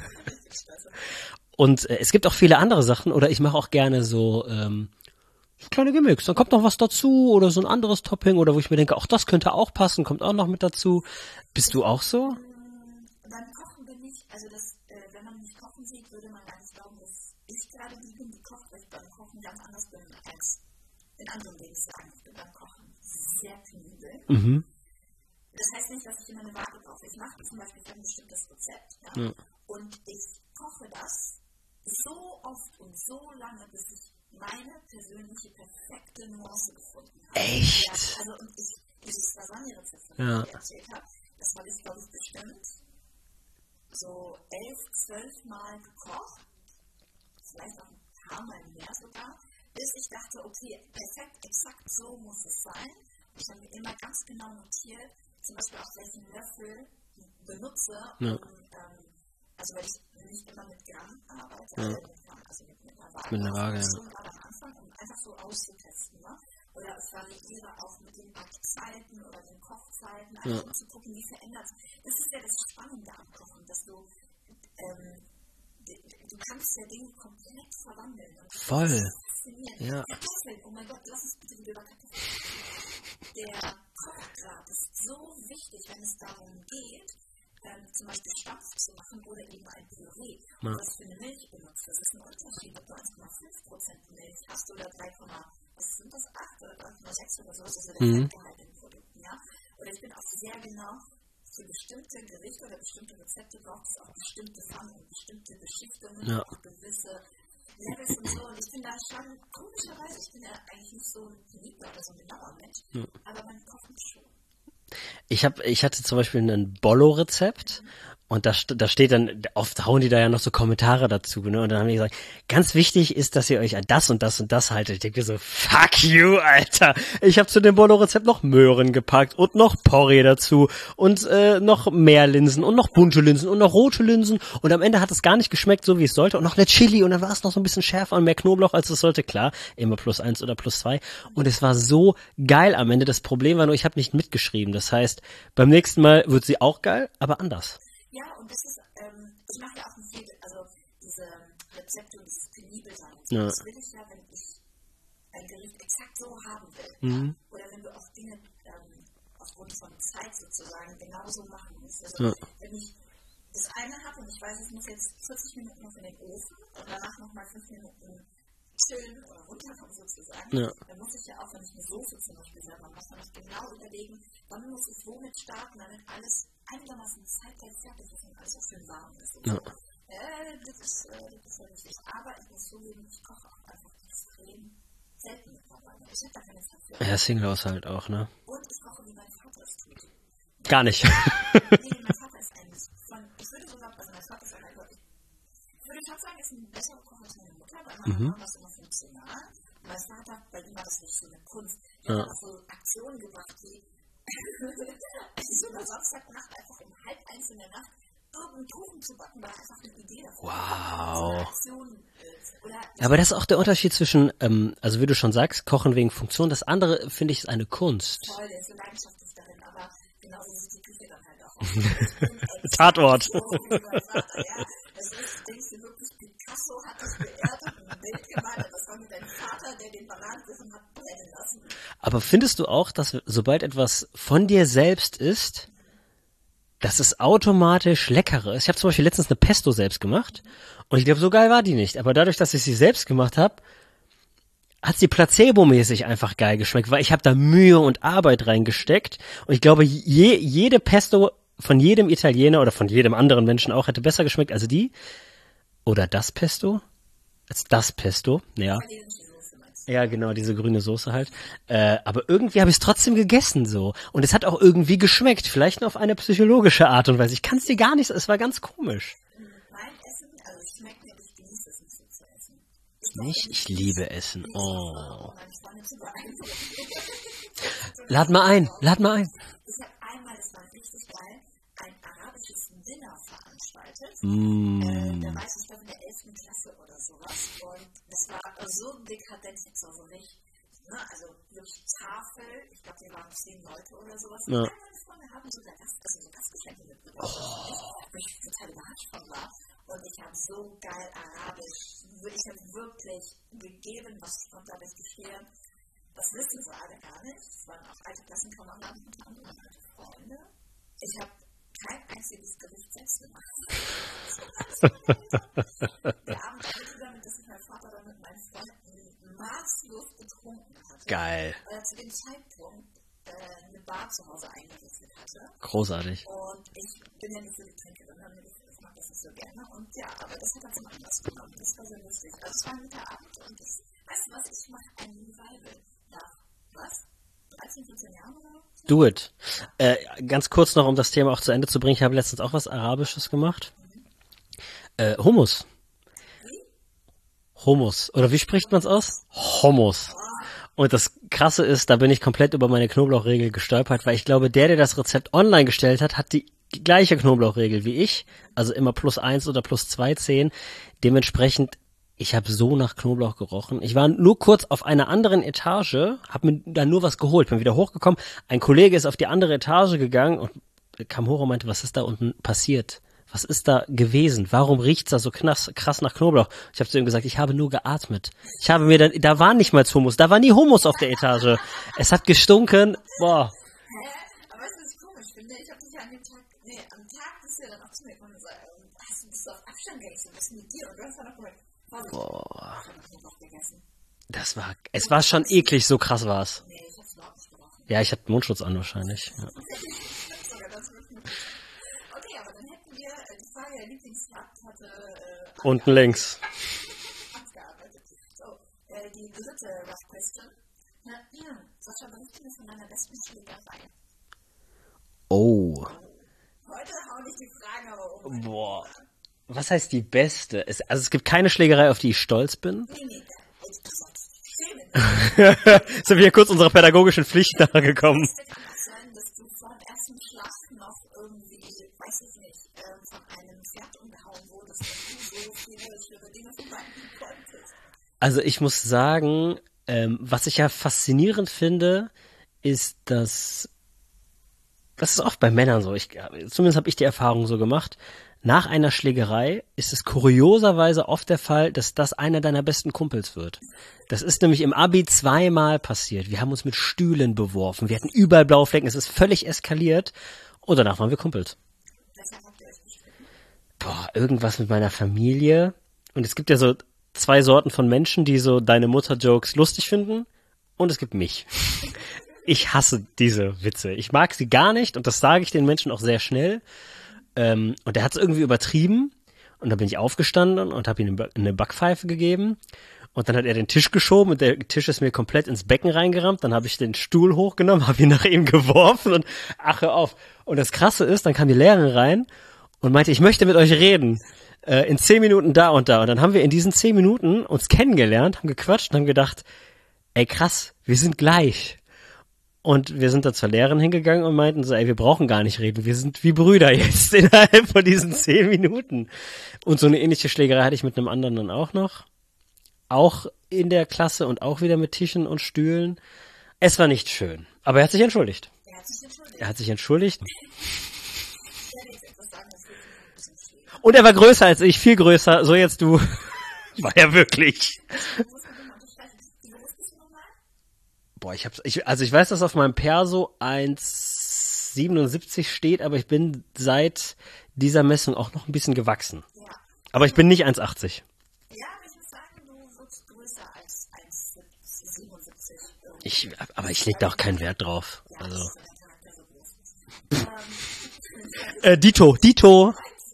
Speaker 1: Und äh, es gibt auch viele andere Sachen, oder ich mache auch gerne so ähm, so kleine Gimmicks. Dann kommt noch was dazu oder so ein anderes Topping oder wo ich mir denke, auch das könnte auch passen, kommt auch noch mit dazu. Bist du auch so?
Speaker 2: beim Kochen bin ich, also das, äh, wenn man mich kochen sieht, würde man gar nicht glauben, dass ich gerade die bin, die kocht, weil ich beim Kochen ganz anders bin als in anderen Lebenslagen. Ich bin beim Kochen sehr penibel.
Speaker 1: Mhm.
Speaker 2: Das heißt nicht, dass ich immer eine Waage brauche. Ich mache zum Beispiel ein bestimmtes Rezept, ja,
Speaker 1: Ja.
Speaker 2: und ich koche das so oft und so lange, bis ich meine persönliche perfekte Nuance gefunden habe.
Speaker 1: Echt?
Speaker 2: Ja, also und ich, dieses Lasagne-Rezept, von
Speaker 1: Ja.
Speaker 2: dem ich erzählt habe, das habe ich, glaube ich, bestimmt so elf, zwölf Mal gekocht, vielleicht auch ein paar Mal mehr sogar, bis ich dachte, okay, perfekt, exakt so muss es sein. Ich habe mir immer ganz genau notiert, zum Beispiel auch welchen Löffel ich benutze,
Speaker 1: Ja.
Speaker 2: um, ähm, also weil ich nicht immer mit Gramm arbeite,
Speaker 1: Ja.
Speaker 2: also, mit, Gramm, also mit, mit einer Waage.
Speaker 1: Mit einer Waage, ja.
Speaker 2: Schon gerade am Anfang, um einfach so auszutesten. Ne? Oder ich variiere auch mit den Backzeiten oder den Kochzeiten, einfach
Speaker 1: Ja.
Speaker 2: um zu gucken, wie verändert sich. Das ist ja das Spannende am Kochen, dass du, ähm, du kannst ja Dinge komplett verwandeln. Und
Speaker 1: Voll.
Speaker 2: faszinierend.
Speaker 1: Ja.
Speaker 2: Kartoffeln, oh mein Gott, lass uns bitte wieder über Kartoffeln sprechen. Der Kochgrad ist so wichtig, wenn es darum geht, ähm, zum Beispiel Stampf zu machen oder eben ein Püree. Und was für eine Milch benutzt. Das ist ein Unterschied, ob du eins Komma fünf Prozent Milch hast oder drei, was sind das, acht oder drei Komma sechs oder so, das ist der
Speaker 1: Mhm.
Speaker 2: Fettgehalt in Produkten, ja. Oder ich bin auch sehr genau, für bestimmte Gerichte oder bestimmte Rezepte braucht es auch bestimmte Pfannen und bestimmte Beschichtungen,
Speaker 1: Ja.
Speaker 2: auch gewisse Levels und so. Und ich bin da schon, komischerweise, ich bin ja eigentlich nicht so ein Liebler oder so ein genauer Mensch,
Speaker 1: Ja.
Speaker 2: aber beim Kochen schon.
Speaker 1: Ich hab, ich hatte zum Beispiel ein Bollo-Rezept und da, st- da steht dann, oft hauen die da ja noch so Kommentare dazu, ne? Und dann haben die gesagt, ganz wichtig ist, dass ihr euch an das und das und das haltet. Ich denke so, fuck you, Alter. Ich habe zu dem Bollo-Rezept noch Möhren gepackt und noch Porree dazu und äh, noch mehr Linsen und noch bunte Linsen und noch rote Linsen und am Ende hat es gar nicht geschmeckt, so wie es sollte und noch eine Chili und dann war es noch so ein bisschen schärfer und mehr Knoblauch, als es sollte. Klar, immer plus eins oder plus zwei und es war so geil am Ende. Das Problem war nur, ich habe nicht mitgeschrieben. Das heißt, beim nächsten Mal wird sie auch geil, aber anders.
Speaker 2: Ja, und das ist, ähm, ich mache ja auch viel, also diese Rezepte und dieses Penibelsein.
Speaker 1: Ja.
Speaker 2: Das will ich ja, wenn ich ein Gericht exakt so haben will.
Speaker 1: Mhm.
Speaker 2: Ja? Oder wenn du auch Dinge ähm, aufgrund von Zeit sozusagen genauso machen musst. Also
Speaker 1: Ja.
Speaker 2: wenn ich das eine habe und ich weiß, ich muss jetzt vierzig Minuten noch in den Ofen und danach nochmal fünf Minuten chillen oder runterkommen sozusagen,
Speaker 1: Ja.
Speaker 2: dann muss ich ja auch, wenn ich eine Soße zum Beispiel selber mache, noch genau überlegen, wann muss ich womit starten, damit alles einigermaßen zeitgleich fertig ist und alles auch schön warm ist. Und
Speaker 1: Ja.
Speaker 2: so. Äh, das ist, äh, das ist ja wichtig. Aber ich muss zugeben, ich koche auch einfach extrem selten mittlerweile. Ich habe da keine Zeit für.
Speaker 1: Ja, Single-Haushalt auch, ne?
Speaker 2: Und ich koche, wie mein Vater es tut.
Speaker 1: Gar nicht.
Speaker 2: Nee, mein Vater ist eigentlich von, ich würde sogar, also mein Vater ist ein, ich würde fast sagen, ist ein besserer Koch als meine Mutter, weil meine
Speaker 1: Mhm.
Speaker 2: Mama war das immer funktional. Mein Vater, bei ihm war das nicht so eine Kunst.
Speaker 1: Ja.
Speaker 2: Er hat auch so Aktionen gebracht, die so eine Samstagnacht einfach um halb eins in der Nacht irgendeinen Kuchen zu backen, war einfach eine Idee davon.
Speaker 1: Wow.
Speaker 2: So eine Aktion, äh, oder
Speaker 1: Aber das ist auch der Unterschied zwischen, ähm, also wie du schon sagst, Kochen wegen Funktion. Das andere, finde ich, ist eine Kunst.
Speaker 2: toll, der ist so leidenschaftlich darin, aber genauso sieht die Küche dann halt auch aus. Ich bin extrem
Speaker 1: Tatort.
Speaker 2: froh wie mein Vater, ja. Das ist, denkst du wirklich, Picasso hat das geehrt und ein Bild gemalt, das war mit deinem Vater, der den Bananenkuchen hat brennen lassen.
Speaker 1: Aber findest du auch, dass sobald etwas von dir selbst ist, dass es automatisch leckerer ist? Ich habe zum Beispiel letztens eine Pesto selbst gemacht und ich glaube, so geil war die nicht. Aber dadurch, dass ich sie selbst gemacht habe, hat sie placebo-mäßig einfach geil geschmeckt, weil ich habe da Mühe und Arbeit reingesteckt und ich glaube, je, jede Pesto von jedem Italiener oder von jedem anderen Menschen auch hätte besser geschmeckt als die oder das Pesto, als das Pesto, ja.
Speaker 2: Italienische Soße meinst du?
Speaker 1: Ja, genau, diese grüne Soße halt. Äh, aber irgendwie habe ich es trotzdem gegessen so. Und es hat auch irgendwie geschmeckt. Vielleicht nur auf eine psychologische Art und Weise. Ich kann es dir gar nicht, es war ganz komisch.
Speaker 2: Mein Essen, also es schmeckt mir, ich genieße es nicht so zu essen. Ich
Speaker 1: Nicht? Ich liebe Essen.
Speaker 2: nicht,
Speaker 1: Oh.
Speaker 2: um meine Freunde zu beeindrucken.
Speaker 1: Lad mal ein, lad mal ein.
Speaker 2: Ich habe einmal, das war richtig geil, ein arabisches Dinner veranstaltet.
Speaker 1: Mm.
Speaker 2: Äh, da war ich, ich glaube, in der elften Klasse oder sowas. Und das war so dekadent, so richtig, ne, also wirklich Tafel. Ich glaube, wir waren zehn Leute oder sowas.
Speaker 1: Ja.
Speaker 2: Und all meine Freunde haben sogar Gast, also so Gastgeschenke mitgebracht. Oh. Ich total überrascht von war. Und ich habe so geil Arabisch, ich habe wirklich gegeben, was ich konnte, aber ich gestehe, das wissen sie alle gar nicht. Es waren auch alte Klassenkameraden und andere alte Freunde. Ich habe kein einziges Gericht selbst gemacht. Der Abend endete damit, dass ich mein Vater dann mit meinen Freunden maßlos betrunken hatte.
Speaker 1: Geil.
Speaker 2: Weil er zu dem Zeitpunkt äh, eine Bar zu Hause eingerichtet hatte.
Speaker 1: Großartig.
Speaker 2: Und ich bin ja nicht so die Trinkerin, ich mag das nicht so gerne. Und ja, aber das hat er zum Anlass genommen. Das war sehr lustig. Also es war ein guter Abend und das, weißt du was, ich mache ein Revival nach, was? dreizehn, vierzehn Jahren oder so?
Speaker 1: Do it. Äh, ganz kurz noch, um das Thema auch zu Ende zu bringen. Ich habe letztens auch was Arabisches gemacht. Äh, Hummus. Hummus. Oder wie spricht man es aus? Hummus. Und das Krasse ist, da bin ich komplett über meine Knoblauchregel gestolpert, weil ich glaube, der, der das Rezept online gestellt hat, hat die gleiche Knoblauchregel wie ich. Also immer plus eins oder plus zwei zehn. Dementsprechend, ich habe so nach Knoblauch gerochen. Ich war nur kurz auf einer anderen Etage, habe mir dann nur was geholt, bin wieder hochgekommen. Ein Kollege ist auf die andere Etage gegangen und kam hoch und meinte, was ist da unten passiert? Was ist da gewesen? Warum riecht's da so krass, krass nach Knoblauch? Ich habe zu ihm gesagt, ich habe nur geatmet. Ich habe mir dann, da waren nicht mal Hummus, da war nie Hummus auf der Etage. Es hat gestunken, boah.
Speaker 2: Hä? Aber weißt du, was ich komisch finde? Ich habe dich ja an dem Tag, nee, am Tag bist du ja dann auch zu mir gekommen und gesagt, hast du bist du auf Abstand gegessen, was ist mit dir? Und du hast dann noch gesagt, Vorsicht,
Speaker 1: Boah.
Speaker 2: ich habe noch Knoblauch gegessen.
Speaker 1: Das war, es war schon eklig, so krass war's.
Speaker 2: Nee, ich hab's überhaupt nicht gerochen.
Speaker 1: Ja, ich hatte Mundschutz an wahrscheinlich. Ja.
Speaker 2: Sogar das wird mit. Okay, aber dann hätten wir äh, die Frage der Lieblingsfahrt hatte äh,
Speaker 1: Unten links.
Speaker 2: abgearbeitet. So, äh, die dritte Rough Question. Na, ja, Sascha, berichte mir von deiner besten Schlägerei.
Speaker 1: Oh.
Speaker 2: Heute hau ich die Fragen aber um.
Speaker 1: Boah. Was heißt die beste? Es, also es gibt keine Schlägerei, auf die ich stolz bin.
Speaker 2: Nee, nee, das ist
Speaker 1: Sind wir hier kurz unserer pädagogischen Pflicht nachgekommen.
Speaker 2: Es kann auch sein, dass du vor dem ersten Schlag noch irgendwie, weiß ich nicht, ähm, von einem Pferd umgehauen wurdest und du so viele schlimme Dinge vermeiden konntest.
Speaker 1: Also ich muss sagen, ähm, was ich ja faszinierend finde, ist, dass das ist oft bei Männern so. Ich, zumindest habe ich die Erfahrung so gemacht. Nach einer Schlägerei ist es kurioserweise oft der Fall, dass das einer deiner besten Kumpels wird. Das ist nämlich im Abi zweimal passiert. Wir haben uns mit Stühlen beworfen. Wir hatten überall blaue Flecken. Es ist völlig eskaliert. Und danach waren wir Kumpels.
Speaker 2: Deshalb habt ihr euch gestritten.
Speaker 1: Boah, irgendwas mit meiner Familie. Und es gibt ja so zwei Sorten von Menschen, die so deine Mutter-Jokes lustig finden. Und es gibt mich. Ich hasse diese Witze. Ich mag sie gar nicht. Und das sage ich den Menschen auch sehr schnell. Ähm, und er hat es irgendwie übertrieben. Und dann bin ich aufgestanden und habe ihm eine Backpfeife gegeben. Und dann hat er den Tisch geschoben und der Tisch ist mir komplett ins Becken reingerammt. Dann habe ich den Stuhl hochgenommen, habe ihn nach ihm geworfen und ach, hör auf. Und das Krasse ist, dann kam die Lehrerin rein und meinte, ich möchte mit euch reden. Äh, in zehn Minuten da und da. Und dann haben wir in diesen zehn Minuten uns kennengelernt, haben gequatscht und haben gedacht, ey krass, wir sind gleich. Und wir sind da zur Lehrerin hingegangen und meinten so, ey, wir brauchen gar nicht reden, wir sind wie Brüder jetzt innerhalb von diesen zehn Minuten. Und so eine ähnliche Schlägerei hatte ich mit einem anderen dann auch noch. Auch in der Klasse und auch wieder mit Tischen und Stühlen. Es war nicht schön. Aber er hat sich entschuldigt.
Speaker 2: Er hat sich entschuldigt.
Speaker 1: Er hat sich entschuldigt.
Speaker 2: Ich werde jetzt etwas sagen, das wird ein bisschen schwierig.
Speaker 1: Und er war größer als ich, viel größer. So jetzt du. War er wirklich.
Speaker 2: Du musst mir mal unterstreichen. Wie groß bist du nochmal?
Speaker 1: Boah, ich hab's, ich, also ich weiß, dass auf meinem Perso eins Komma siebenundsiebzig steht, aber ich bin seit dieser Messung auch noch ein bisschen gewachsen.
Speaker 2: Ja.
Speaker 1: Aber ich bin nicht eins Komma achtzig.
Speaker 2: Ja, aber ich muss sagen, du wirst größer als eins Komma siebenundsiebzig.
Speaker 1: Ich, aber ich leg da auch keinen Wert drauf.
Speaker 2: Ja,
Speaker 1: Also.
Speaker 2: das ist, wenn der Charakter so groß ist. ähm,
Speaker 1: Äh, Dito, Dito.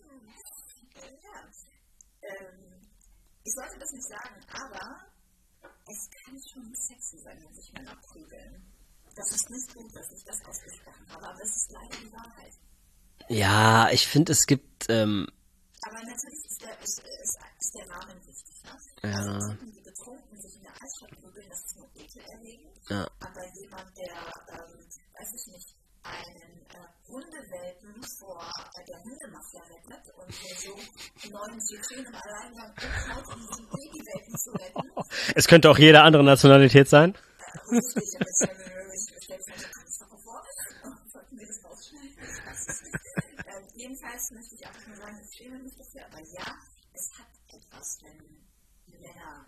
Speaker 2: ja. Ähm, ich sollte das nicht sagen, aber es kann schon sexy sein, wenn sich Männer prügeln. Das ist nicht gut, dass ich das ausgesprochen habe, aber es ist leider die Wahrheit.
Speaker 1: Ja, ich finde, es gibt, ähm,
Speaker 2: Aber natürlich ist der, ist, ist, ist der Rahmen wichtig. Ne?
Speaker 1: Ja.
Speaker 2: Also Typen, die betrunken sich in der Altstadt prügeln, das ist nur ekelerregend.
Speaker 1: ja.
Speaker 2: Aber jemand, der, ähm, weiß ich nicht, einen äh, Hundewelpen vor äh, der Hundemafia rettet und der so neun Tschetschenen im Alleingang umhaut, um diesen Babywelpen zu retten.
Speaker 1: Es könnte auch jede andere Nationalität sein.
Speaker 2: Äh, richtig, ich habe jetzt ja ich stelle mir so ganz vor, sollten wir das rausschneiden? Ich weiß es nicht. Ähm, jedenfalls möchte ich einfach nur sagen, ich schäme mich dafür, aber ja, es hat etwas, wenn Männer,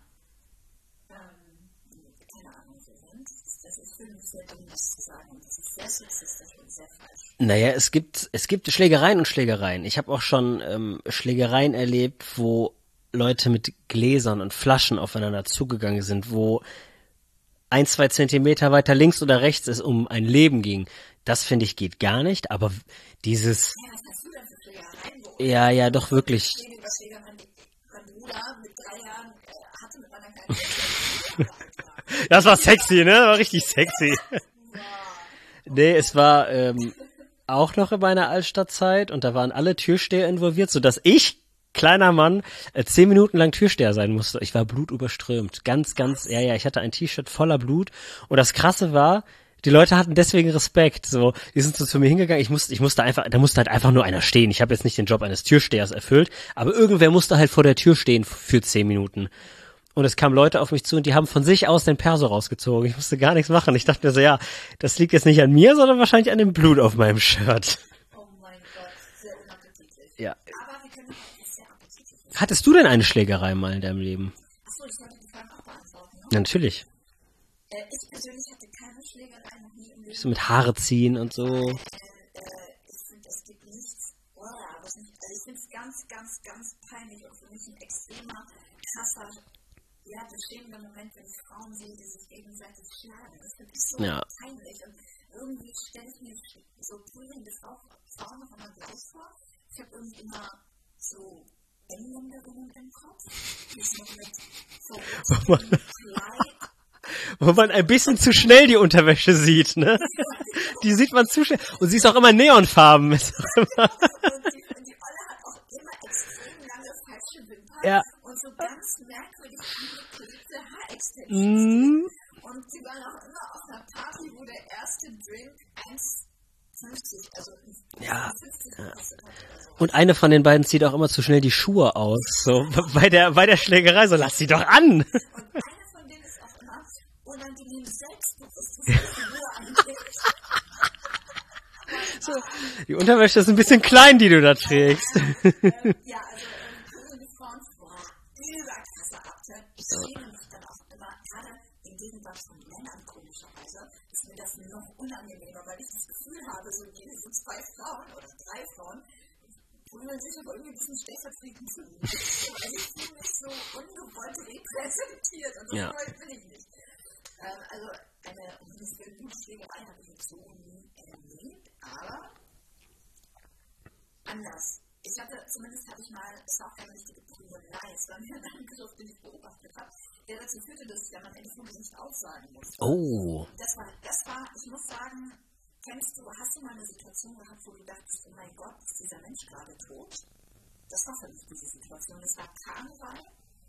Speaker 2: ähm, keine Ahnung, so sind. Das ist für mich sehr dumm, das zu sagen. Und das ist sehr sexistisch und sehr falsch.
Speaker 1: Naja, es gibt, es gibt Schlägereien und Schlägereien. Ich habe auch schon ähm, Schlägereien erlebt, wo Leute mit Gläsern und Flaschen aufeinander zugegangen sind, wo ein, zwei Zentimeter weiter links oder rechts es um ein Leben ging. Das finde ich geht gar nicht, aber dieses,
Speaker 2: Ja, was hast du denn für Schlägereien? Wo
Speaker 1: ja, ja, doch wirklich.
Speaker 2: Schläge über Schläger, mein, mein Bruder mit drei Jahren äh, hatte mit meiner kleinen Schläger.
Speaker 1: Das war sexy, ne? War richtig sexy. Nee, es war ähm, auch noch in meiner Altstadtzeit und da waren alle Türsteher involviert, sodass ich, kleiner Mann, äh, zehn Minuten lang Türsteher sein musste. Ich war blutüberströmt. Ganz, ganz, ja, ja, ich hatte ein T-Shirt voller Blut. Und das Krasse war, die Leute hatten deswegen Respekt. So, die sind so zu mir hingegangen. Ich musste, ich musste einfach, da musste halt einfach nur einer stehen. Ich habe jetzt nicht den Job eines Türstehers erfüllt, aber irgendwer musste halt vor der Tür stehen für zehn Minuten. Und es kamen Leute auf mich zu und die haben von sich aus den Perso rausgezogen. Ich musste gar nichts machen. Ich dachte mir so, ja, das liegt jetzt nicht an mir, sondern wahrscheinlich an dem Blut auf meinem Shirt.
Speaker 2: Oh mein Gott, sehr unappetitlich.
Speaker 1: Ja.
Speaker 2: Aber
Speaker 1: Hattest du denn eine Schlägerei mal in deinem Leben?
Speaker 2: Achso, ich wollte die Frage auch beantworten. Ne?
Speaker 1: Ja, natürlich.
Speaker 2: Äh, ich persönlich hatte keine Schlägerei, noch nie im Leben.
Speaker 1: So mit Haare ziehen und so.
Speaker 2: Äh, äh, ich finde, es gibt nichts, oh, was nicht, also ich finde es ganz, ganz, ganz peinlich und für mich ein extremer, krasser, ja, beschämender Moment, wenn ich Frauen sehe, die sich gegenseitig schlagen. Das finde ich so
Speaker 1: Ja.
Speaker 2: peinlich und irgendwie stelle ich mir so prügelnde Frauen noch immer gleich vor. Ich habe irgendwie immer so Engländerinnen im Kopf, die so mit verrücktem Kleid.
Speaker 1: Wo man ein bisschen zu schnell die Unterwäsche sieht, ne? Die sieht man zu schnell. Und sie ist auch immer neonfarben.
Speaker 2: Und die, und die Olle hat auch immer extrem lange falsche Wimpern
Speaker 1: Ja.
Speaker 2: und so ganz merkwürdig angeklippte Haarextensions.
Speaker 1: Mm.
Speaker 2: Und sie waren auch immer auf einer Party, wo der erste Drink eins fünfzig, also
Speaker 1: Ja.
Speaker 2: fünfzig gekostet hat oder so.
Speaker 1: Und eine von den beiden zieht auch immer zu schnell die Schuhe aus. So bei der bei der Schlägerei, so lass sie doch an.
Speaker 2: Und eine von denen ist auch immer unangenehm selbstbewusst. Das ist die Ruhe eigentlich.
Speaker 1: So, die Unterwäsche ist ein bisschen klein, die du da trägst.
Speaker 2: Ähm, ja, also ähm, die Frauen, boah, überkrasse Akte. Ich schäme mich dann auch immer, gerade in Gegenwart von Männern komischerweise, ist mir das noch unangenehmer, weil ich das Gefühl habe, so diese zwei Frauen oder drei Frauen prügeln sich aber irgendwie ein bisschen stellvertretend zu mir. Weil ich fühle mich so ungewollt repräsentiert und so
Speaker 1: Ja.
Speaker 2: gewollt bin ich nicht. Ähm, also eine gute Schlägerei habe ich jetzt so nie erlebt, aber anders. Ich hatte, zumindest habe ich mal, es war auch keine richtige Prügelei, es war mir ein Angriff, den ich beobachtet habe, der dazu führte, dass ich ja mein Telefon nicht aussagen musste.
Speaker 1: Oh.
Speaker 2: Das war, das war, ich muss sagen, kennst du, hast du mal eine Situation gehabt, wo du dachtest, oh mein Gott, ist dieser Mensch gerade tot? Das war für mich diese Situation. Das war Karneval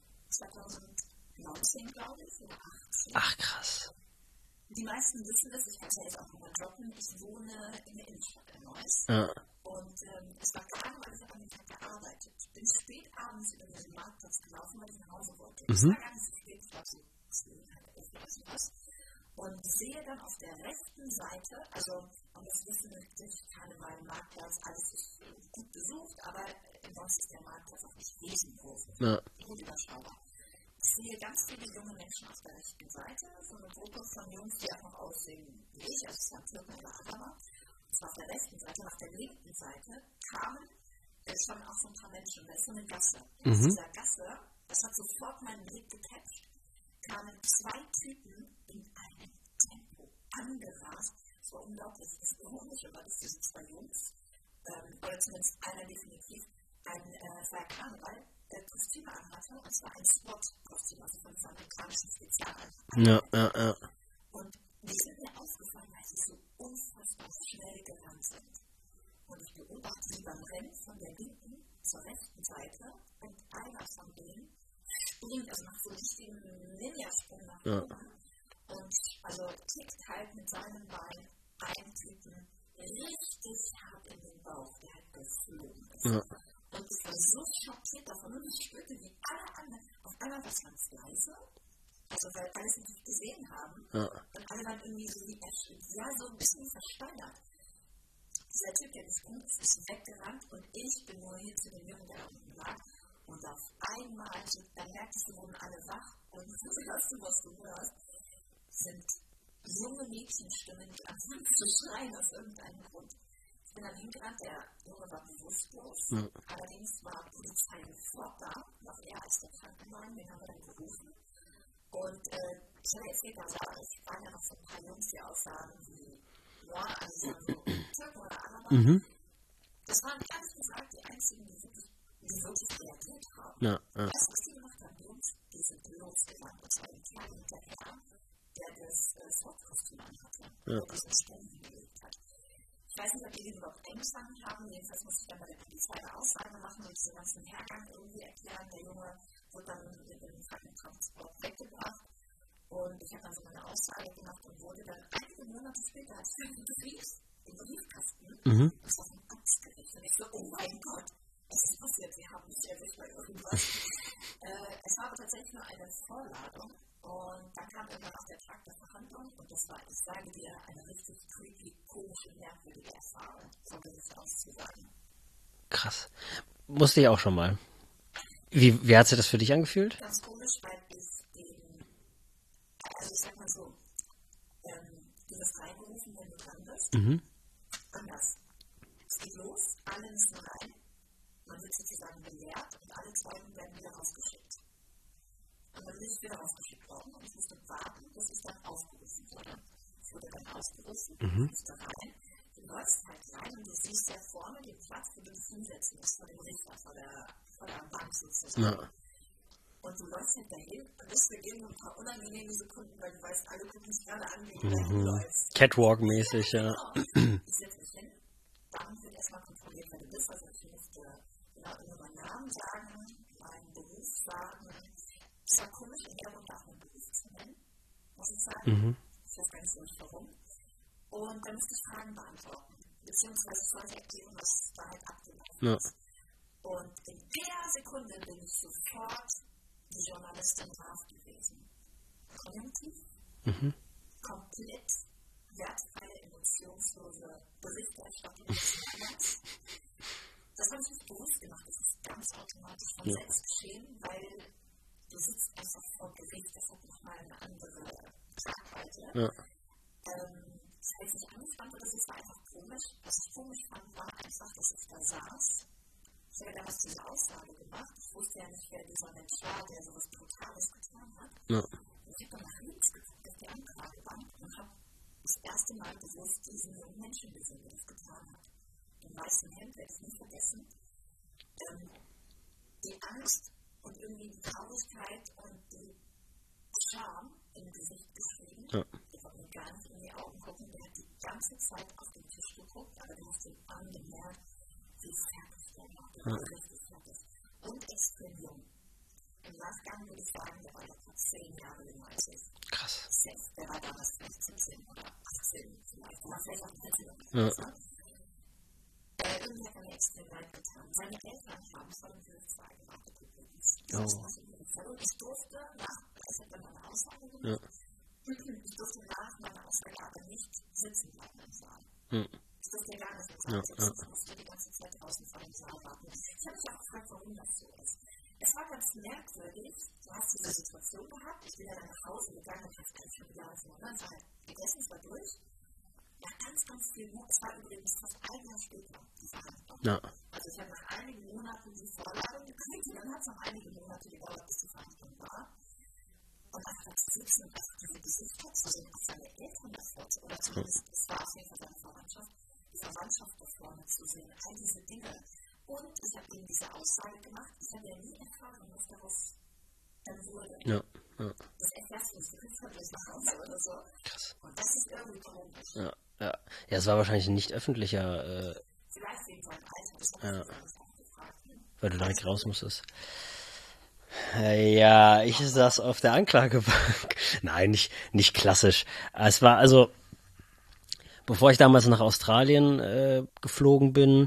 Speaker 2: zwanzig neunzehn, glaube ich, oder achtzehn.
Speaker 1: Ach krass.
Speaker 2: Die meisten wissen das, ich kann es ja jetzt auch nochmal droppen, ich wohne in der Innenstadt in Neuss.
Speaker 1: Ja.
Speaker 2: Und ähm, es war Karneval, ich habe an dem Tag gearbeitet. Ich bin spät abends über diesen Marktplatz gelaufen, weil ich nach Hause wollte. Es
Speaker 1: Mhm.
Speaker 2: war gar nicht so spät, ich war so zehn, halb elf oder sowas. Und sehe dann auf der rechten Seite, also, und das wissen natürlich Karneval, Marktplatz, alles ist äh, gut besucht, aber sonst ist der Marktplatz auch nicht riesengroß.
Speaker 1: Ja.
Speaker 2: Gut überschaubar. Ich sehe ganz viele junge Menschen auf der rechten Seite, so eine Gruppe von Jungs, die auch noch aussehen wie ich, also es waren Türken oder Araber. Und zwar auf der rechten Seite, auf der linken Seite kamen äh, schon auch so ein paar Menschen. Da ist so eine Gasse. In
Speaker 1: Mhm.
Speaker 2: dieser Gasse, das hat sofort meinen Blick gecatcht, kamen zwei Typen in einem Tempo angerast. Das war unglaublich. Das Ironische war, dass diese zwei Jungs, ähm, oder zumindest einer definitiv, ein äh, für Karneval äh, Kostüme anhatte, und zwar ein SWAT-Kostüm, also von dieser amerikanischen Spezialeinheit.
Speaker 1: Ja, ja, ja.
Speaker 2: Und die sind mir aufgefallen, weil sie so unfassbar schnell gerannt sind. Und ich beobachte sie beim Rennen von der linken zur rechten Seite und einer von denen springt, also macht so einen richtigen Ninja-Sprung nach
Speaker 1: Ja.
Speaker 2: oben und also kickt halt mit seinem Bein einen Typen richtig hart in den Bauch, der halt geflogen ist.
Speaker 1: Ja.
Speaker 2: Und ich war so schockiert davon und ich spürte, wie alle anderen, auf einmal war es ganz leise, also weil alle es natürlich gesehen haben,
Speaker 1: Ja.
Speaker 2: und alle waren irgendwie so wie erschreckt, ja, so ein bisschen versteinert. Dieser Typ, der gesprungen ist, ist weggerannt und ich bin nur hin zu dem Jungen, der da unten lag. Und auf einmal, so, dann merkte ich, sie wurden alle wach und hörst du, was du hörst, sind junge Mädchenstimmen, die anfangen zu schreien aus irgendeinem Grund. Ich bin dann hingerannt, der Junge war bewusstlos,
Speaker 1: Ja.
Speaker 2: allerdings war Polizei sofort da, noch eher als der Krankenwagen, den haben wir dann gerufen. Und äh, ich hatte erzählt, da war, es waren ja noch so ein paar Jungs, die aussahen wie, ja, also sie waren so Türken oder Araber.
Speaker 1: Mhm.
Speaker 2: Das waren ehrlich gesagt die einzigen, die wirklich, die wirklich reagiert haben.
Speaker 1: Ja, ja.
Speaker 2: Weißt du, was die gemacht haben? Jungs, die sind losgegangen. Und zwar ein Kerl hinterher, der das äh, Sportkostüm anhatte,
Speaker 1: Ja.
Speaker 2: der diesen Sprung hingelegt hat. Ich weiß nicht, ob die den überhaupt eingefangen haben. Jedenfalls musste ich dann bei der Polizei eine Aussage machen und diesen ganzen Hergang irgendwie erklären. Der Junge wurde dann mit dem Krankentransport weggebracht. Und ich habe dann so meine Aussage gemacht und wurde dann einige Monate später, hatte ich einen Brief im Briefkasten.
Speaker 1: Mhm.
Speaker 2: Das war vom Amtsgericht. Und ich so, oh mein Gott, was ist passiert? Sie haben mich erwischt bei irgendwas. äh, es war aber tatsächlich nur eine Vorladung. Und dann kam irgendwann auch der Tag der Verhandlung. Und das war, ich sage dir, eine richtig creepy, komische, merkwürdige Erfahrung, von Gericht aus zu sagen.
Speaker 1: Krass. Musste ich auch schon mal. Wie, wie hat sich das für dich angefühlt?
Speaker 2: Ganz komisch, weil ich den, also ich sag mal so, ähm, du wirst reingerufen, wenn du dran bist.
Speaker 1: Mhm.
Speaker 2: Anders. Es geht los, alle müssen rein, man wird sozusagen belehrt und alle Zeugen werden wieder rausgeschickt. Und dann bin ich wieder rausgeschickt worden und ich musste warten, bis ich dann ausgerufen wurde. Ich wurde dann ausgerufen,
Speaker 1: Mhm.
Speaker 2: ich musste rein. Du läufst halt rein und du siehst da vorne den Platz, wo du dich hinsetzen musst, vor dem Richter, vor der, vor der Bank sozusagen.
Speaker 1: Ja.
Speaker 2: Und du läufst halt dahin und es beginnen ein paar unangenehme Sekunden, weil du weißt, alle gucken dich gerade an, wie du dahin
Speaker 1: Mhm.
Speaker 2: läufst.
Speaker 1: Catwalk-mäßig, ja.
Speaker 2: Genau. Ich setze mich hin, dann wird erstmal kontrolliert, wer du bist. Also ich musste genau immer meinen Namen sagen, meinen Beruf sagen. Es war komisch, in der Runde auch einen Beruf zu nennen, muss ich sagen.
Speaker 1: Mhm.
Speaker 2: Ich weiß gar nicht so nicht warum. Und dann musste ich Fragen beantworten, beziehungsweise vorher erklären, was da halt abgelaufen
Speaker 1: Ja.
Speaker 2: ist. Und in der Sekunde bin ich sofort die Journalistin drauf gewesen. Konjunktiv,
Speaker 1: Mhm.
Speaker 2: komplett wertfreie, emotionslose Berichterstattung des Landes. Das habe ich nicht bewusst gemacht, das ist ganz automatisch von
Speaker 1: Ja.
Speaker 2: selbst geschehen, weil du sitzt einfach vor Gericht, das hat nochmal eine andere Tragweite.
Speaker 1: Ja.
Speaker 2: Ähm, das heißt, ich angefangen oder das war einfach komisch. Was ich komisch fand, war einfach, dass ich da saß. Ich habe damals diese Aussage gemacht. Ich wusste ja nicht, wer dieser Mensch war, der so was Brutales getan hat.
Speaker 1: Ja.
Speaker 2: Und ich habe dann nach links geguckt, auf die Anklagebank und habe das erste Mal bewusst diesen jungen Menschen gesehen, der das getan hat. Im weißen Hemd, werde ich nie vergessen. Ähm, die Angst und irgendwie die Traurigkeit und die Scham im Gesicht geschrieben.
Speaker 1: Ja.
Speaker 2: Ich habe mir gar nicht in die Augen gucken. Der hat die ganze Zeit auf den Tisch geguckt, aber du hast ihn angemerkt, wie fertig der war. Der war richtig fertig. Und extrem jung. Im Nachgang würde ich sagen, der war etwa zehn Jahre jünger als ich.
Speaker 1: Krass.
Speaker 2: Safe. Der war damals vielleicht siebzehn oder achtzehn vielleicht. Der war vielleicht auch neunzehn.
Speaker 1: Ja.
Speaker 2: Äh, irgendwie hat er mir extrem leid getan. Seine Eltern haben vor dem Gerichtssaal gewartet übrigens.
Speaker 1: Oh.
Speaker 2: Ich durfte nach, ich habe dann eine Aussage gemacht.
Speaker 1: Ja.
Speaker 2: Ich durfte nach meiner Aussage aber nicht sitzen bleiben im Saal.
Speaker 1: Hm.
Speaker 2: Ich durfte ja gar nicht im Saal
Speaker 1: Ja,
Speaker 2: sitzen.
Speaker 1: ja.
Speaker 2: Ich musste die ganze Zeit draußen vor dem Saal warten. Ich habe mich auch gefragt, warum das so ist. Es war ganz merkwürdig. Du hast diese Situation gehabt. Ich bin ja dann nach Hause gegangen und habe schon wieder auf den anderen Saal gegessen. Es war durch. Nach ganz, ganz viel Mut. Es war übrigens fast ein Jahr später, die Verhandlung.
Speaker 1: Ja.
Speaker 2: Also ich habe nach einigen Monaten die Vorladung gekriegt und dann hat es noch einige Monate gedauert, bis die Verhandlung war. Und einfach das Sitzen, einfach diese Gesichter zu sehen, auch seine Eltern davor, oder zumindest, es war auf jeden Fall seine Verwandtschaft, die Verwandtschaft da vorne zu sehen, all diese Dinge. Und ich habe ihm diese Aussage gemacht, ich habe ja nie erfahren, was daraus dann wurde.
Speaker 1: Ja. Ja.
Speaker 2: Das erfährst du nicht, du kriegst halt durch nach Hause oder so.
Speaker 1: Krass.
Speaker 2: Und das ist irgendwie komisch.
Speaker 1: Ja. Ja. Ja, es war wahrscheinlich ein nicht öffentlicher, äh,
Speaker 2: Vielleicht wegen seinem Alter, das habe
Speaker 1: Ja.
Speaker 2: ich mir nicht auch gefragt. Ne?
Speaker 1: weil du direkt raus musstest. Äh, Ja, ich saß auf der Anklagebank. Nein, nicht, nicht klassisch. Es war also, bevor ich damals nach Australien äh, geflogen bin,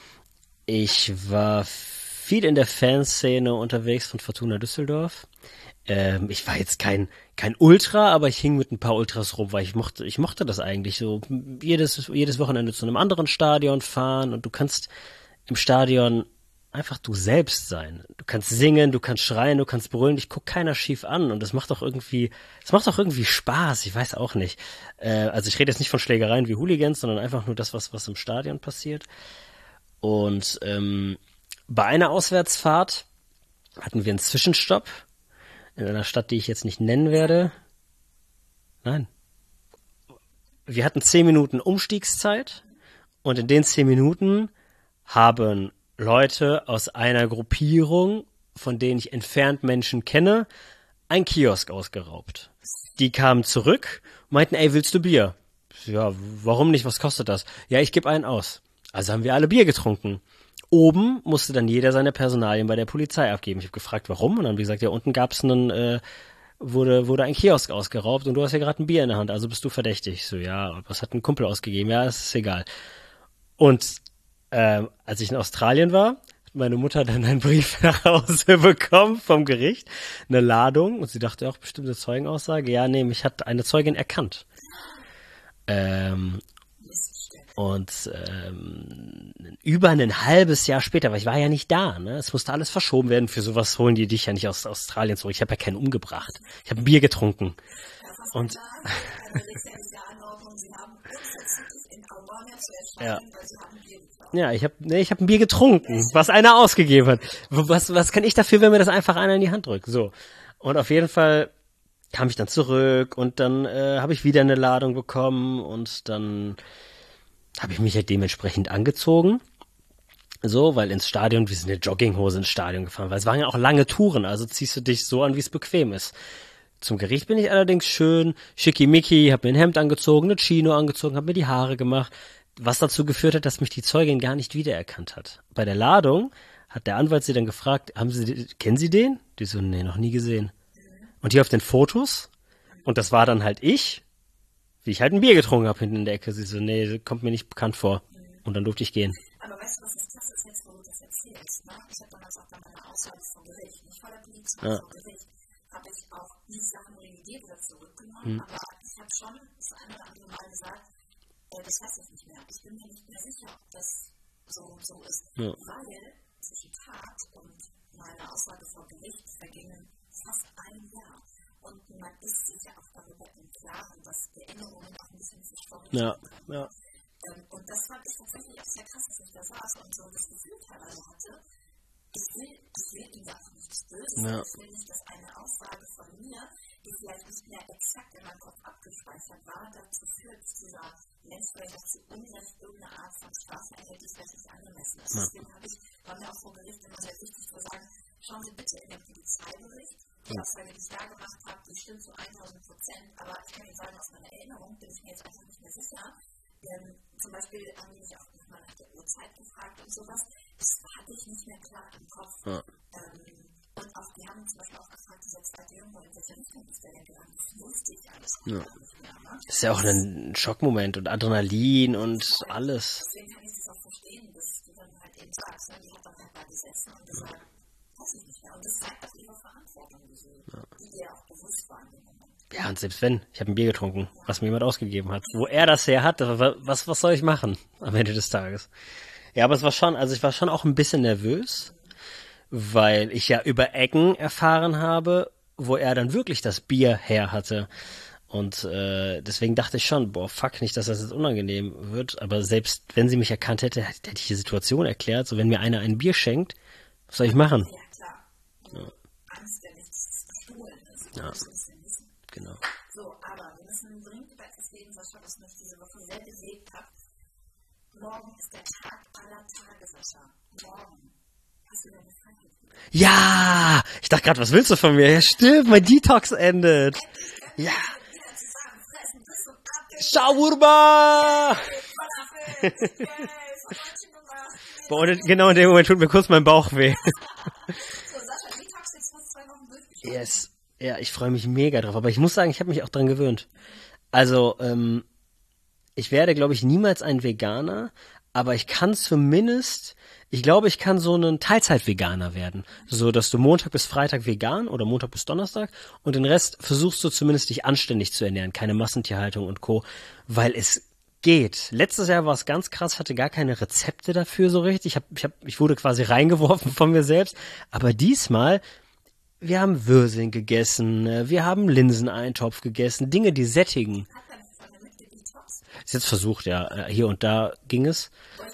Speaker 1: ich war viel in der Fanszene unterwegs von Fortuna Düsseldorf. Ähm, ich war jetzt kein kein Ultra, aber ich hing mit ein paar Ultras rum, weil ich mochte ich mochte das eigentlich so jedes jedes Wochenende zu einem anderen Stadion fahren und du kannst im Stadion einfach du selbst sein. Du kannst singen, du kannst schreien, du kannst brüllen, dich guckt keiner schief an und das macht doch irgendwie, das macht doch irgendwie Spaß, ich weiß auch nicht. Äh, also ich rede jetzt nicht von Schlägereien wie Hooligans, sondern einfach nur das, was, was im Stadion passiert. Und ähm, bei einer Auswärtsfahrt hatten wir einen Zwischenstopp in einer Stadt, die ich jetzt nicht nennen werde. Nein. Wir hatten zehn Minuten Umstiegszeit und in den zehn Minuten haben Leute aus einer Gruppierung, von denen ich entfernt Menschen kenne, einen Kiosk ausgeraubt. Die kamen zurück, meinten, ey, willst du Bier? Ja, warum nicht? Was kostet das? Ja, ich gebe einen aus. Also haben wir alle Bier getrunken. Oben musste dann jeder seine Personalien bei der Polizei abgeben. Ich habe gefragt, warum? Und dann haben die gesagt, ja, unten gab's einen, äh, wurde, wurde ein Kiosk ausgeraubt und du hast ja gerade ein Bier in der Hand, also bist du verdächtig. So, ja, was hat ein Kumpel ausgegeben? Ja, ist egal. Und ähm, als ich in Australien war, hat meine Mutter dann einen Brief nach Hause bekommen vom Gericht, eine Ladung, und sie dachte auch, bestimmte Zeugenaussage. Ja, nee, mich hat eine Zeugin erkannt. Ähm, Und ähm, über ein halbes Jahr später, weil ich war ja nicht da, ne? Es musste alles verschoben werden. Für sowas holen die dich ja nicht aus Australien zurück. Ich habe ja keinen umgebracht. Ich habe Bier getrunken. Und ja. Ja, ich habe nee, ich habe ein Bier getrunken, was einer ausgegeben hat. Was was kann ich dafür, wenn mir das einfach einer in die Hand drückt? So. Und auf jeden Fall kam ich dann zurück und dann äh, habe ich wieder eine Ladung bekommen und dann habe ich mich halt dementsprechend angezogen. So, weil ins Stadion, wir sind in Jogginghose ins Stadion gefahren, weil es waren ja auch lange Touren, also ziehst du dich so an, wie es bequem ist. Zum Gericht bin ich allerdings schön schickimicki, habe mir ein Hemd angezogen, eine Chino angezogen, habe mir die Haare gemacht, was dazu geführt hat, dass mich die Zeugin gar nicht wiedererkannt hat. Bei der Ladung hat der Anwalt sie dann gefragt, haben Sie, kennen Sie den? Die so, nee, noch nie gesehen. Und die auf den Fotos, und das war dann halt ich, wie ich halt ein Bier getrunken habe hinten in der Ecke. Sie so, nee, kommt mir nicht bekannt vor. Und dann durfte ich gehen.
Speaker 2: Aber weißt du, was das krass ist jetzt, wo du das erzählst? Ne? Ich habe damals auch bei meiner Aussage vor Gericht, nicht vor der Polizei, ja. vor Gericht, habe ich auch diese Sachen revidiert oder zurückgenommen, hm. aber ich habe schon das eine oder andere Mal gesagt, äh, das weiß ich nicht mehr. Ich bin mir nicht mehr sicher, ob das so und so ist. Ja. Weil zwischen Tat und meiner Aussage vor Gericht vergingen fast ein Jahr. Und man ist sich ja auch darüber im Klaren, dass die Änderungen auch ein bisschen sich vorrichten
Speaker 1: ja,
Speaker 2: können.
Speaker 1: Ja.
Speaker 2: Ähm, und das fand ich tatsächlich auch sehr krass, dass ich da saß und so das Gefühl teilweise hatte, ich will, ich will ihm da auch nichts Böses. Ja. Ich will nicht, dass eine Aussage von mir, die vielleicht nicht mehr exakt in meinem Kopf abgespeichert war, dazu führt, dass dieser Mensch vielleicht auch zu Unrecht irgendeine Art von Strafe erhält, die vielleicht nicht angemessen ist. Ja. Deswegen habe ich, war mir auch vor Gericht immer sehr wichtig zu sagen, schauen Sie bitte in den Polizeibericht, die Aussage, die ich da gemacht habe, die stimmt zu tausend Prozent, aber ich kann Ihnen sagen, aus meiner Erinnerung bin ich mir jetzt einfach nicht mehr sicher. Ähm, zum Beispiel haben die mich auch nochmal nach der Uhrzeit gefragt und sowas. Das hatte ich nicht mehr klar im Kopf. Ja. Ähm, und auch, die haben zum Beispiel auch gefragt, dieser zweite Junge, in welche Richtung ist der denn gegangen? Das wusste ich alles ja. nicht mehr. Ne?
Speaker 1: Das ist ja auch ein Schockmoment und Adrenalin und ja, alles.
Speaker 2: Deswegen kann ich das auch verstehen, dass du dann halt eben sagst, ne? Die hat dann halt da gesessen und gesagt, weiß ich nicht mehr. Und das zeigt auch ihre Verantwortung, die, ja. die dir auch bewusst war in dem Moment.
Speaker 1: Ja, und selbst wenn, ich habe ein Bier getrunken, was mir jemand ausgegeben hat. Wo er das her hat, was, was soll ich machen am Ende des Tages? Ja, aber es war schon, also ich war schon auch ein bisschen nervös, weil ich ja über Ecken erfahren habe, wo er dann wirklich das Bier her hatte. Und äh, deswegen dachte ich schon, boah, fuck, nicht, dass das jetzt unangenehm wird. Aber selbst wenn sie mich erkannt hätte, hätte ich die Situation erklärt. So, wenn mir einer ein Bier schenkt, was soll ich machen?
Speaker 2: Ja, klar. Ja. Angst, wenn nichts gestohlen ist.
Speaker 1: Ja. Genau.
Speaker 2: So, aber wir müssen dringend über etwas reden, Sascha, was mich diese Woche sehr bewegt hat. Morgen ist der Tag aller Tage, Sascha. Morgen. Hast du deine Freizeit?
Speaker 1: Ja! Ich dachte gerade, was willst du von mir? Ja, stimmt, mein Detox endet. Ja. Shawarma! Boah, genau in dem Moment tut mir kurz mein Bauch weh.
Speaker 2: So, Sascha, Detox jetzt fast zwei Wochen durchgeführt.
Speaker 1: Yes. Ja, ich freue mich mega drauf, aber ich muss sagen, ich habe mich auch dran gewöhnt. Also, ähm, ich werde, glaube ich, niemals ein Veganer, aber ich kann zumindest, ich glaube, ich kann so ein Teilzeit-Veganer werden. So, dass du Montag bis Freitag vegan oder Montag bis Donnerstag und den Rest versuchst du zumindest dich anständig zu ernähren, keine Massentierhaltung und Co., weil es geht. Letztes Jahr war es ganz krass, ich hatte gar keine Rezepte dafür so richtig. Ich, hab, ich, hab, ich wurde quasi reingeworfen von mir selbst, aber diesmal... Wir haben Würsing gegessen, wir haben Linseneintopf gegessen, Dinge, die sättigen. Ist jetzt versucht, ja, hier und da ging es.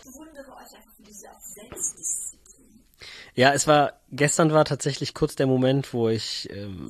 Speaker 1: Ja, es war, gestern war tatsächlich kurz der Moment, wo ich, ähm,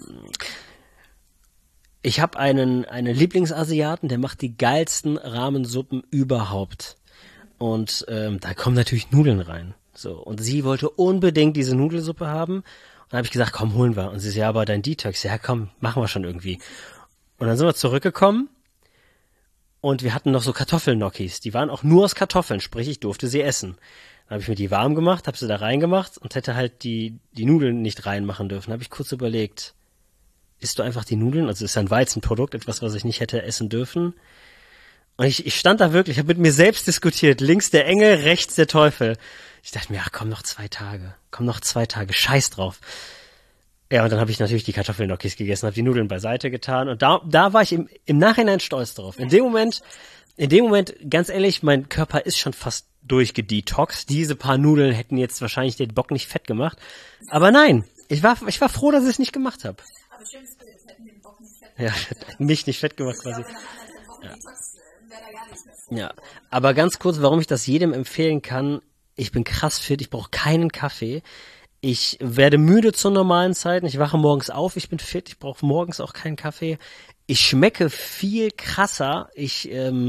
Speaker 1: ich habe einen, einen Lieblingsasiaten, der macht die geilsten Rahmensuppen überhaupt. Und ähm, da kommen natürlich Nudeln rein. So, und sie wollte unbedingt diese Nudelsuppe haben. Und dann habe ich gesagt, komm, holen wir. Und sie so, ja, aber dein Detox, ja komm, machen wir schon irgendwie. Und dann sind wir zurückgekommen und wir hatten noch so Kartoffelnokis. Die waren auch nur aus Kartoffeln, sprich, ich durfte sie essen. Dann habe ich mir die warm gemacht, habe sie da reingemacht und hätte halt die die Nudeln nicht reinmachen dürfen. Dann habe ich kurz überlegt, isst du einfach die Nudeln? Also ist ein Weizenprodukt, etwas, was ich nicht hätte essen dürfen. Und ich, ich stand da wirklich, habe mit mir selbst diskutiert. Links der Engel, rechts der Teufel. Ich dachte mir, ach komm, noch zwei Tage. Komm, noch zwei Tage. Scheiß drauf. Ja, und dann habe ich natürlich die Kartoffelnokis gegessen, habe die Nudeln beiseite getan. Und da da war ich im, im Nachhinein stolz drauf. In dem Moment in dem Moment, ganz ehrlich, mein Körper ist schon fast durchgedetoxt. Diese paar Nudeln hätten jetzt wahrscheinlich den Bock nicht fett gemacht. Aber nein, ich war, ich war froh, dass ich es nicht gemacht habe.
Speaker 2: Aber schönes Bild, hätten den Bock nicht fett
Speaker 1: Ja,
Speaker 2: gemacht.
Speaker 1: mich nicht fett gemacht
Speaker 2: Ich
Speaker 1: quasi.
Speaker 2: glaube, nach anderthalb Wochen Detox äh, wäre da gar nichts mehr vor.
Speaker 1: Ja, aber ganz kurz, warum ich das jedem empfehlen kann, ich bin krass fit, ich brauche keinen Kaffee. Ich werde müde zu normalen Zeiten, ich wache morgens auf, ich bin fit, ich brauche morgens auch keinen Kaffee. Ich schmecke viel krasser. Ich, ähm,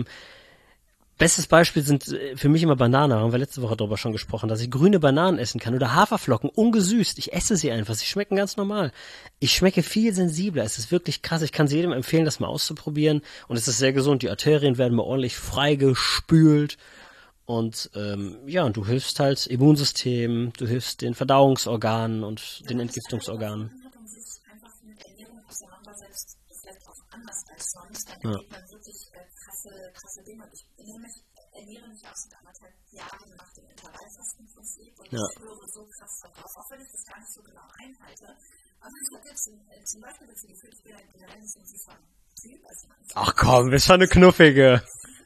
Speaker 1: bestes Beispiel sind äh, für mich immer Bananen, haben wir letzte Woche darüber schon gesprochen, dass ich grüne Bananen essen kann oder Haferflocken, ungesüßt. Ich esse sie einfach, sie schmecken ganz normal. Ich schmecke viel sensibler, es ist wirklich krass. Ich kann es jedem empfehlen, das mal auszuprobieren. Und es ist sehr gesund, die Arterien werden mal ordentlich freigespült. Und ähm, ja, und du hilfst halt Immunsystem, du hilfst den Verdauungsorganen und den Entgiftungsorganen.
Speaker 2: Hat und sich einfach mit Ernährung auseinandersetzt, vielleicht auch anders als sonst, dann
Speaker 1: Ja.
Speaker 2: erlebt man wirklich äh, krasse, krasse Dinge. Ich ernähre mich, ernähre mich auch seit anderthalb Jahren nach dem Intervallfastenprinzip und
Speaker 1: Ja.
Speaker 2: ich spüre so krass darauf, auch wenn ich das gar nicht so genau einhalte. Aber ich habe jetzt äh, zum Beispiel das Gefühl, ich bin ein kleines intensiver Typ, also man ist
Speaker 1: Ach komm, bist schon eine Knuffige.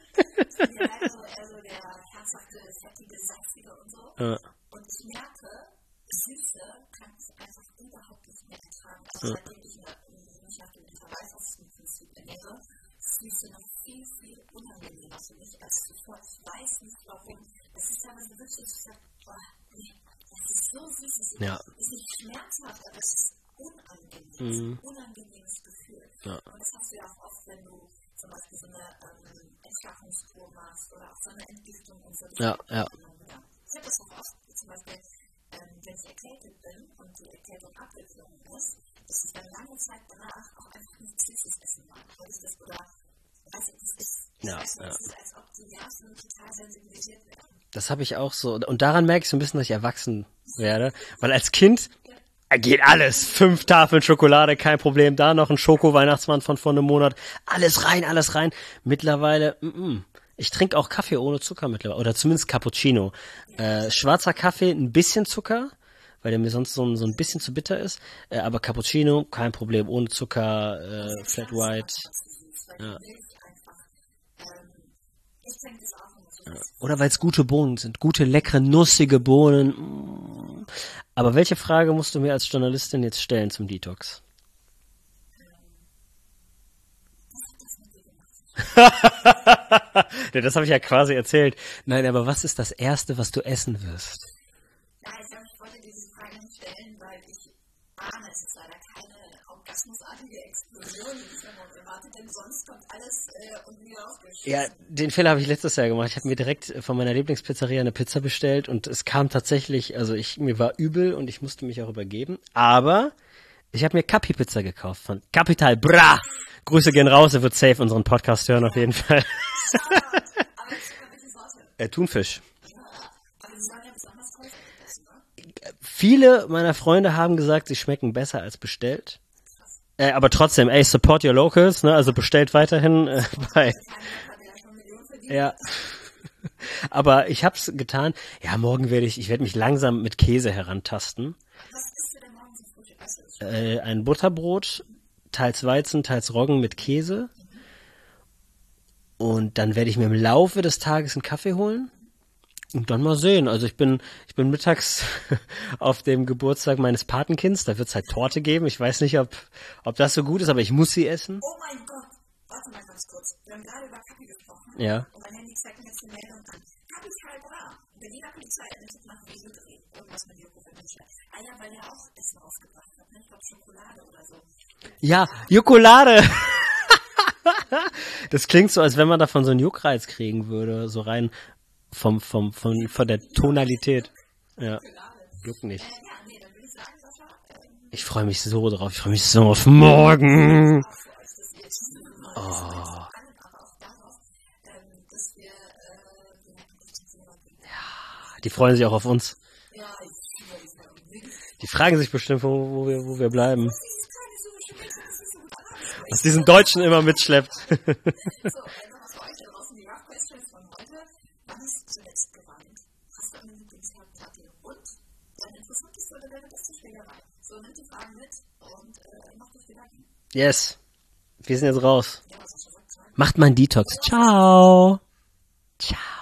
Speaker 2: ja, also, also der herzhafte, fettige, saftige und so.
Speaker 1: Ja.
Speaker 2: Und ich merke, Süße kann ich einfach überhaupt nicht mehr ertragen. Also seitdem ich mich nach dem Intervallfastenprinzip ernähre, ist Süße noch viel, viel unangenehmer für mich als zuvor. Ich weiß nicht warum. Das ist teilweise wirklich, dass ich sage, boah, nee, das ist so süß. Es ist,
Speaker 1: Ja.
Speaker 2: ist nicht schmerzhaft, aber es ist unangenehm. Es ist
Speaker 1: Mhm.
Speaker 2: ein unangenehmes Gefühl.
Speaker 1: Ja.
Speaker 2: Und das hast du ja auch oft, wenn du zum Beispiel so eine ähm, Entschlackungskur machst oder auch so eine Entgiftung und so.
Speaker 1: Ja, ja.
Speaker 2: Ich habe das auch oft, zum Beispiel, ähm, wenn ich erkältet bin und die Erkältung abgeklungen ist, dass ich dann lange Zeit danach auch einfach nicht Süßes essen mag. Weil ich das, oder, weiß ich, das ist, ich
Speaker 1: Ja,
Speaker 2: weiß nicht,
Speaker 1: ja.
Speaker 2: das ist, als ob die Nerven total sensibilisiert werden.
Speaker 1: Das habe ich auch so. Und daran merke ich so ein bisschen, dass ich erwachsen werde. Weil als Kind äh, geht alles. Fünf Tafeln Schokolade, kein Problem. Da noch ein Schoko-Weihnachtsmann von vor einem Monat. Alles rein, alles rein. Mittlerweile, mm, mm. Ich trinke auch Kaffee ohne Zucker mittlerweile. Oder zumindest Cappuccino. Äh, schwarzer Kaffee, ein bisschen Zucker, weil der mir sonst so ein, so ein bisschen zu bitter ist. Äh, aber Cappuccino, kein Problem. Ohne Zucker, äh, Flat White. Ja.
Speaker 2: Ich trinke das auch immer so.
Speaker 1: Oder weil es gute Bohnen sind. Gute, leckere, nussige Bohnen. Mm. Aber welche Frage musst du mir als Journalistin jetzt stellen zum Detox? Ja, das habe ich ja quasi erzählt. Nein, aber was ist das Erste, was du essen wirst?
Speaker 2: Ja, ich glaube, ich wollte diese Frage nicht stellen, weil ich ahne, es ist leider keine orgasmusartige Explosion, die ich immer erwartet, denn sonst kommt alles äh, und wieder aufgeschrieben.
Speaker 1: Ja, den Fehler habe ich letztes Jahr gemacht. Ich habe mir direkt von meiner Lieblingspizzeria eine Pizza bestellt und es kam tatsächlich, also ich mir war übel und ich musste mich auch übergeben. Aber ich habe mir Capi Pizza gekauft von Capital Bra. Grüße gehen raus, er wird safe unseren Podcast hören auf jeden Fall.
Speaker 2: Aber es ist immer welche Sorte.
Speaker 1: Äh, Thunfisch.
Speaker 2: Aber die sollen ja besonders toll sein, das, ne?
Speaker 1: Viele meiner Freunde haben gesagt, sie schmecken besser als bestellt. Äh, aber trotzdem, ey, support your locals, ne? Also bestellt weiterhin äh, bei.
Speaker 2: Keiner hat ja schon Millionen verdient.
Speaker 1: Ja. Aber ich hab's getan. Ja, morgen werde ich, ich werde mich langsam mit Käse herantasten.
Speaker 2: Was isst du denn morgens im Frühstück? Weißt du das schon?
Speaker 1: Äh, ein Butterbrot, teils Weizen, teils Roggen mit Käse. Und dann werde ich mir im Laufe des Tages einen Kaffee holen. Und dann mal sehen. Also ich bin, ich bin mittags auf dem Geburtstag meines Patenkinds. Da wird's halt Torte geben. Ich weiß nicht, ob, ob das so gut ist, aber ich muss sie essen.
Speaker 2: Oh mein Gott! Warte mal ganz kurz. Wir haben gerade über Kapi gesprochen.
Speaker 1: Ja.
Speaker 2: Und mein Handy zeigt mir jetzt eine Meldung an. Kapital Bra. Berliner Polizei ermittelt nach Videodreh. Irgendwas mit Joko Winterscheid. Ah ja, weil er auch Essen aufgebracht hat. Ne? Ich glaube Schokolade oder so.
Speaker 1: Ja, Jokolade. Das klingt so, als wenn man davon so einen Juckreiz kriegen würde. So rein vom, vom, von, von der Tonalität. Ja. Juck nicht.
Speaker 2: Äh, ja, nee, dann würde ich sagen, Sascha, ähm,
Speaker 1: Ich freue mich so drauf. Ich freue mich so auf morgen.
Speaker 2: auch für euch, dass ihr jetzt oh. aber auch darauf, ähm, dass wir, äh, wir hatten echt schon Thema gegen.
Speaker 1: Die freuen sich auch auf uns.
Speaker 2: Ja, ich würde sagen, wirklich.
Speaker 1: Die fragen sich bestimmt, wo, wo, wir, wo wir bleiben.
Speaker 2: Dieses kleine syrische Mädchen, das ist so gut an.
Speaker 1: Was diesen Deutschen immer mitschleppt.
Speaker 2: So, äh, noch was für euch da draußen, die Rough Questions von heute. Wann hast du zuletzt geweint? Hast du eine Lieblingsherdplatte? Und deine interessanteste oder deine beste Schlägerei? So, nimmt die Fragen mit und äh, macht euch Gedanken.
Speaker 1: Yes. Wir sind jetzt raus.
Speaker 2: Ja, was hast du gesagt?
Speaker 1: Macht mal einen Detox. Ciao. Ciao.